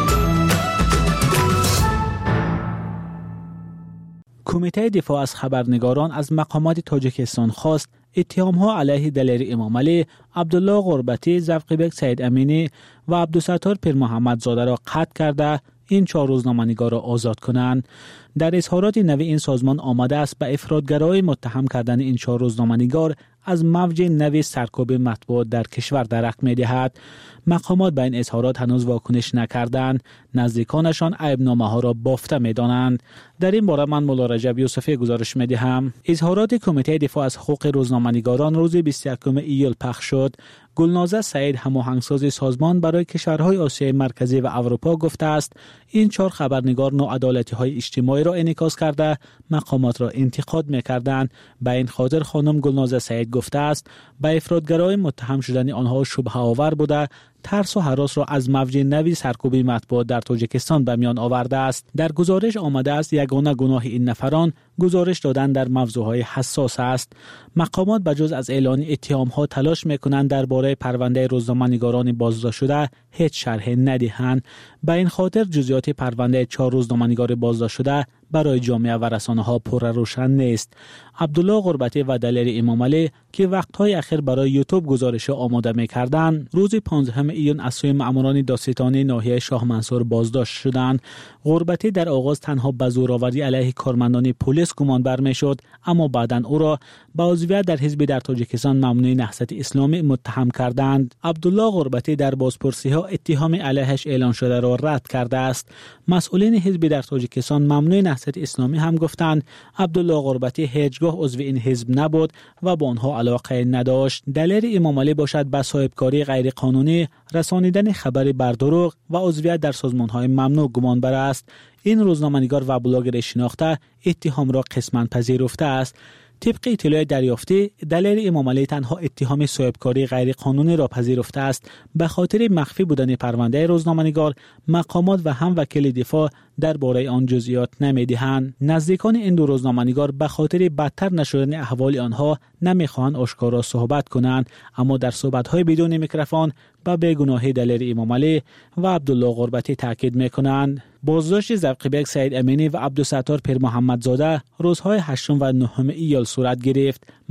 کمیته دفاع از خبرنگاران از مقامات تاجیکستان خواست اتهام‌ها علیه دلیر امامعلی، عبدالله غربتی، زفقیبک سید امینی و عبدالستار پیر محمد زاده را قطع کرده این چهار روزنامه‌نگار را آزاد کنند. در اظهارات نوی این سازمان آمده است به افراطگرایی متهم کردن این چهار روزنامه‌نگار از موج نوی سرکوب مطبوعات در کشور درک می‌دهد. مقامات به این اظهارات هنوز واکنش نکردند. نزدیکانشان عیبنامه ها را بافته می‌دانند. در این باره من مولا رجب یوسفی گزارش می‌دهم. اظهارات کمیته دفاع از حقوق روزنامه‌نگاران روز بیست و یکم ایول پخش شد. گلنازه سعید، هماهنگساز سازمان برای کشورهای آسیای مرکزی و اروپا، گفته است این چهار خبرنگار ناعدالتی‌های اجتماعی را انعکاس کرده مقامات را انتقاد می‌کردند. به این خاطر خانم گلنازه سعید گفته است به افراطگرایی متهم شدن آنها شبهه آور بوده، ترس و هراس را از موج نوی سرکوب مطبوعات در تاجیکستان به میان آورده است. در گزارش آمده است یگانه گناه این نفران گزارش دادن در موضوعهای حساس است. مقامات بجز از اعلان اتهام‌ها تلاش می‌کنند درباره پرونده روزنامه‌نگاران بازداشت شده هیچ شرح ندهند. به این خاطر جزئیات پرونده چهار روزنامه‌نگار بازداشت شده برای جامعه و رسانه‌ها پر روشن نیست. عبدالله غربتی و دلیر امامعلی که وقت‌های اخیر برای یوتیوب گزارش آماده می‌کردند، روز پانزدهم ایون از سوی مأموران دادستانی ناحیه شاه منصور بازداشت شدند. غربتی در آغاز تنها به زورآوری علیه کارمندان پلیس گمانبر می‌شد، اما بعداً او را به عضویت در حزب در تاجیکستان ممنوع نهضت اسلامی متهم کردند. عبدالله غربتی در بازپرسی‌ها اتهام علیهش اعلان شده را رد کرده است. مسئولین حزب در تاجیکستان ممنوع نهضت اسلامی هم گفتند عبدالله غربتی هیچگاه عضو این حزب نبود و با آنها علاقه نداشت. دلیل امامعلی باشد به صاحبکاری غیرقانونی، رسانیدن خبر بر دروغ و عضویت در سازمان‌های ممنوع گمانبر است. این روزنامه‌نگار و بلاگر شناخته اتهام را قسماً پذیرفته است. طبق اطلاع دریافتی، دلیر امامعلی تنها اتهام صاحبکاری غیرقانونی را پذیرفته است. به خاطر مخفی بودن پرونده روزنامه‌نگار، مقامات و هم وکیل دفاع درباره آن جزئیات نمی‌دهند. نزدیکان این دو روزنامه‌نگار به خاطر بدتر نشدن احوال آنها نمی‌خواهند آشکارا صحبت کنند، اما در صحبت‌های بدون میکروفون به بیگناهی دلیر امامعلی و عبدالله غربتی تاکید می‌کنند. بازداشت زفقیبک سید امینی و عبدالستار پیر محمد زاده روزهای هشتم و نهم ایول صورت گرفت.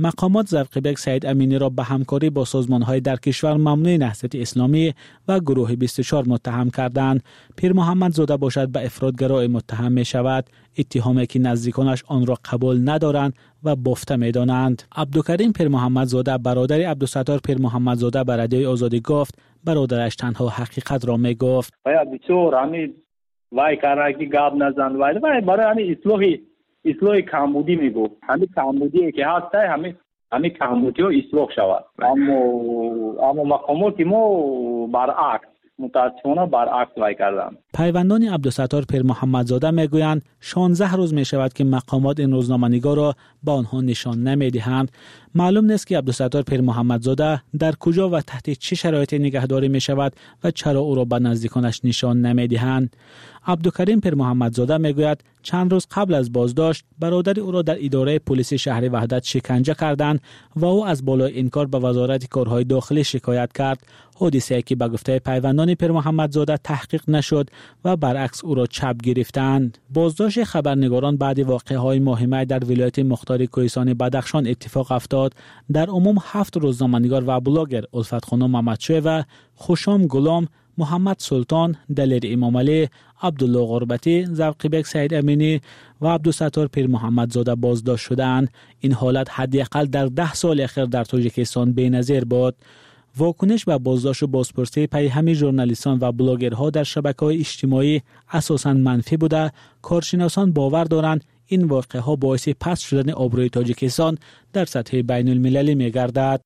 مقامات زرقیبک سعید امینی را به همکاری با سازمان‌های در کشور ممنوع نهضت اسلامی و گروه بیست و چهار متهم کردند. پیر محمد زاده باشد به افراطگرایی متهم می شود، اتهامی که نزدیکانش آن را قبول ندارند و بافته می دانند. عبدالکریم پیر محمد زاده برادر عبدالستار پیر محمد زاده به رادیوی آزادی گفت برادرش تنها حقیقت را می گفت. باید بسیار همین وای کارکی گاب نزن وای وای برای همین اصلاحی اصلاح کمبودی می گفت. همین کمبودی که هست همین همین کمبودی رو اصلاح شود. اما اما مقامات ما برعکس متاسفانه برعکس وای کردن. پیوندان عبدالستار پیر محمد زاده میگویند شانزده روز می شود که مقامات این روزنامه‌نگار را به آنها نشان نمیدهند. معلوم نیست که عبدالستار پیر محمد زاده در کجا و تحت چه شرایطی نگهداری می شود و چرا او را به نزدیکانش نشان نمیدهند. عبدالکریم پیر محمد زاده میگوید چند روز قبل از بازداشت برادر او را در اداره پلیس شهر وحدت شکنجه کردند و او از بالای انکار به وزارت کارهای داخلی شکایت کرد. حادثه‌ای که به گفته پیوندان پیر محمد زاده تحقیق نشد و برعکس او را چپ گرفتند. بازداشت خبرنگاران بعد واقعه‌های مهمی در ولایت مختار کوهستان بدخشان اتفاق افتاد. در عموم هفت روزنامه‌نگار و بلاگر الفت خانم محمدشاه و خوشام غلام، محمد سلطان، دلیر امام علی، عبدالله غربتی، زرقیبک سعید امینی و عبدالستار پیر محمد زاده بازداشت شدند. این حالت حداقل در ده سال اخیر در تاجیکستان بی‌نظیر بود. واکنش به بازداشت و بازپرسی پی همین ژورنالیستان و بلاگرها در شبکه‌های اجتماعی اساساً منفی بوده. کارشناسان باور دارند این واقعه‌ها باعث پست شدن آبروی تاجیکستان در سطح بین المللی می‌گردد.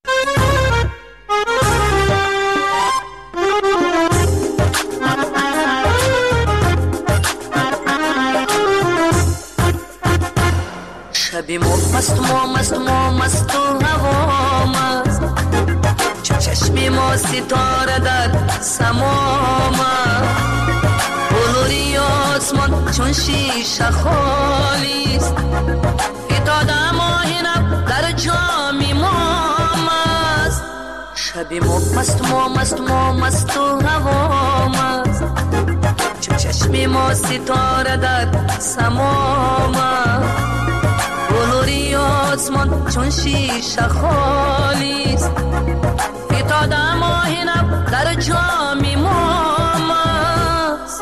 شبی مست ما مست ما مست و هوا مست چشمی ما ستاره در سما مست بلوری آسمان چون شیشه خالیست فتاده ماهینم در جامی ما مست شبی ما مست ما مست ما مست و هوا مست چشمی ما ستاره در سما مست بلوری آسمان چون شیشه خالیست فتاده ماهینم در جامی ما مست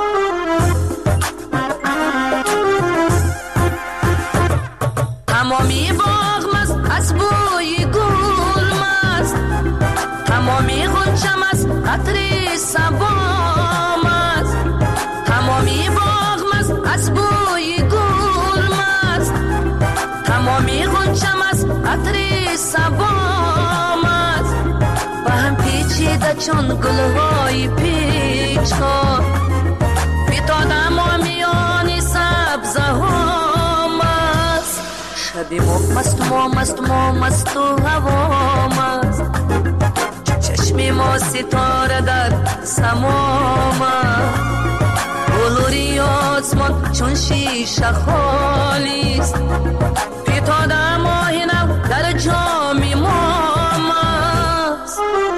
تمامی باغ مست از بوی گل مست تمامی غنچه مست عطر صبا مست تمامی باغ مست از بوی گل مست تمامی غنچه مست عطر صبا مست با هم پیچیده چون گلهای پیچها فتاده ما میان سبزه ها مست شبی ما مست ما مست ما مست و هوا مست چشمی ما ستاره در سما مست بلوری آسمان چون شیشه خالیست فتاده ماهینم در جامی ما مست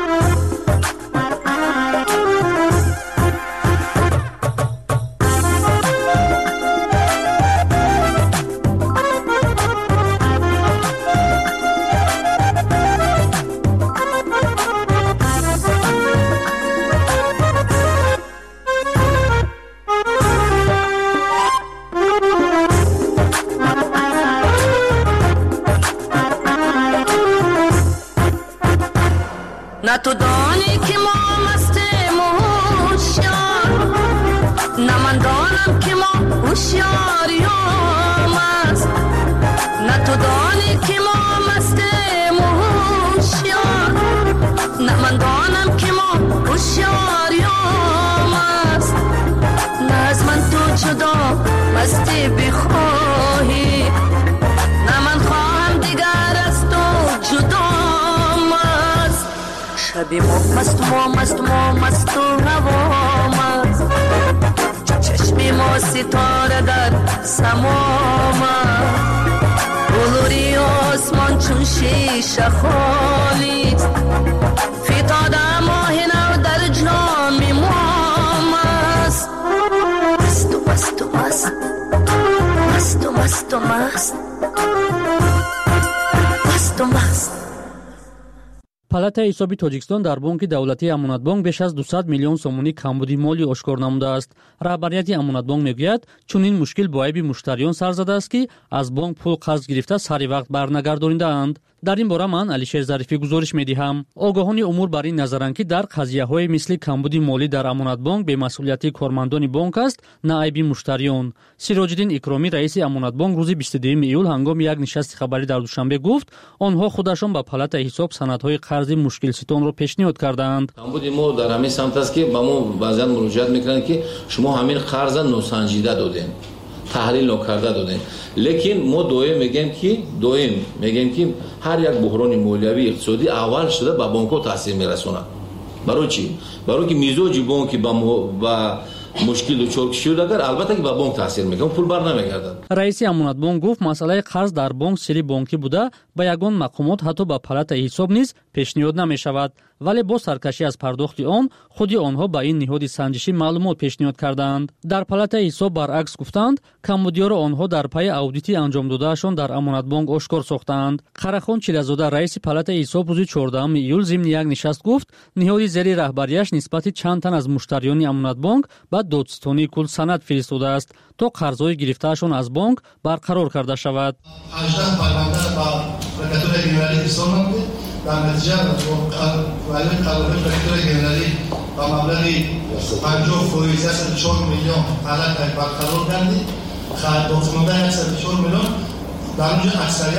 نه تو دانی که ما مستیم و هوشیار نه من دانم که ما هوشیاریم است نه تو دانی که ما مستیم و هوشیار نه من دانم که ما هوشیاریم است نه از من تو جدا مستی بخواهی نه من خواهم دیگر از تو جدا شبی ما مست ما مست ما مست و هوا مست چشمی ما ستاره در سما مست بلوری آسمان چون شیشه خالیست فتاده ماهینم در جامی ما مست مست و مست و مست مست و مست و مست مست مستم مست. پالاتای حسابی تاجیکستان در بانک دولتی امانت بانک بیش از دویست میلیون سومونی کمبودی مالی اشکار نموده است. رهبریت امانت بانک میگوید چون این مشکل با عیب مشتریان سر زده است که از بانک پول قرض گرفته سری وقت برنگردانیده‌اند. در این باره من علیشیر ظریفی گزارش می‌دهم. آگاهان امور بر این نظرند که در قضیه‌های مثل کمبودی مالی در امانت بانک به مسئولیت کارمندان بانک است، نه عیب مشتریان. سیراج‌الدین اکرامی رئیس امانت بانک روز بیست و دوم ایول هنگام یک نشست خبری در دوشنبه گفت آنها خودشان به پالاتای حساب سندهای قرضی مشکل ستون را پیشنهاد کردند. کمبودی ما در همین سمت است که با ما بعضا مراجعت می‌کنند که شما همین قرض نوسنجیده دادین. تحلیل نکرده دادیم، لیکن ما دویم میگیم که دویم میگیم که هر یک بحران مالیوی اقتصادی اول شده به بانک‌ها تاثیر میرسونه. برای چی؟ برای که میزاج بانک با با مشکل دچار شده اگر البته که به بانک تاثیر میکنه پول بر نمیگردد. رئیس امانت بانک گفت مسئله قرض در بانک سری بانکی بوده با یگان مقامات حتی با پالاتای حساب نیز پیشنهاد نمیشود، ولی با سرکشی از پرداخت آن خودی آنها با این نهاد سنجشی معلومات پیشنهاد کردند. در پالاتای حساب برعکس گفتند کمبودی‌ها را آنها در پی اودیتی انجام دادهشان در امانت بانک آشکار ساختند. قراخان چیله‌زاده رئیس پالاتای حساب روز چهاردهم ایول ضمن یک نشست گفت نهاد زیر رهبریش نسبت چند تن از مشتریان امانت بانک با دادستانی کل سند فرستاده است تا قرض‌های گرفته‌شان از بانک برقرار کرده شود. هجده پرونده با پرکاتور جنرالی حساب نموده. در نتیجه ولی قرارداد پرکاتور جنرالی با مبلغ پنجاه فایزه صد و چهار میلیون حالت برقرار کردیم. خرد داخل مونده صد و چهار میلیون در اونجا اکثریت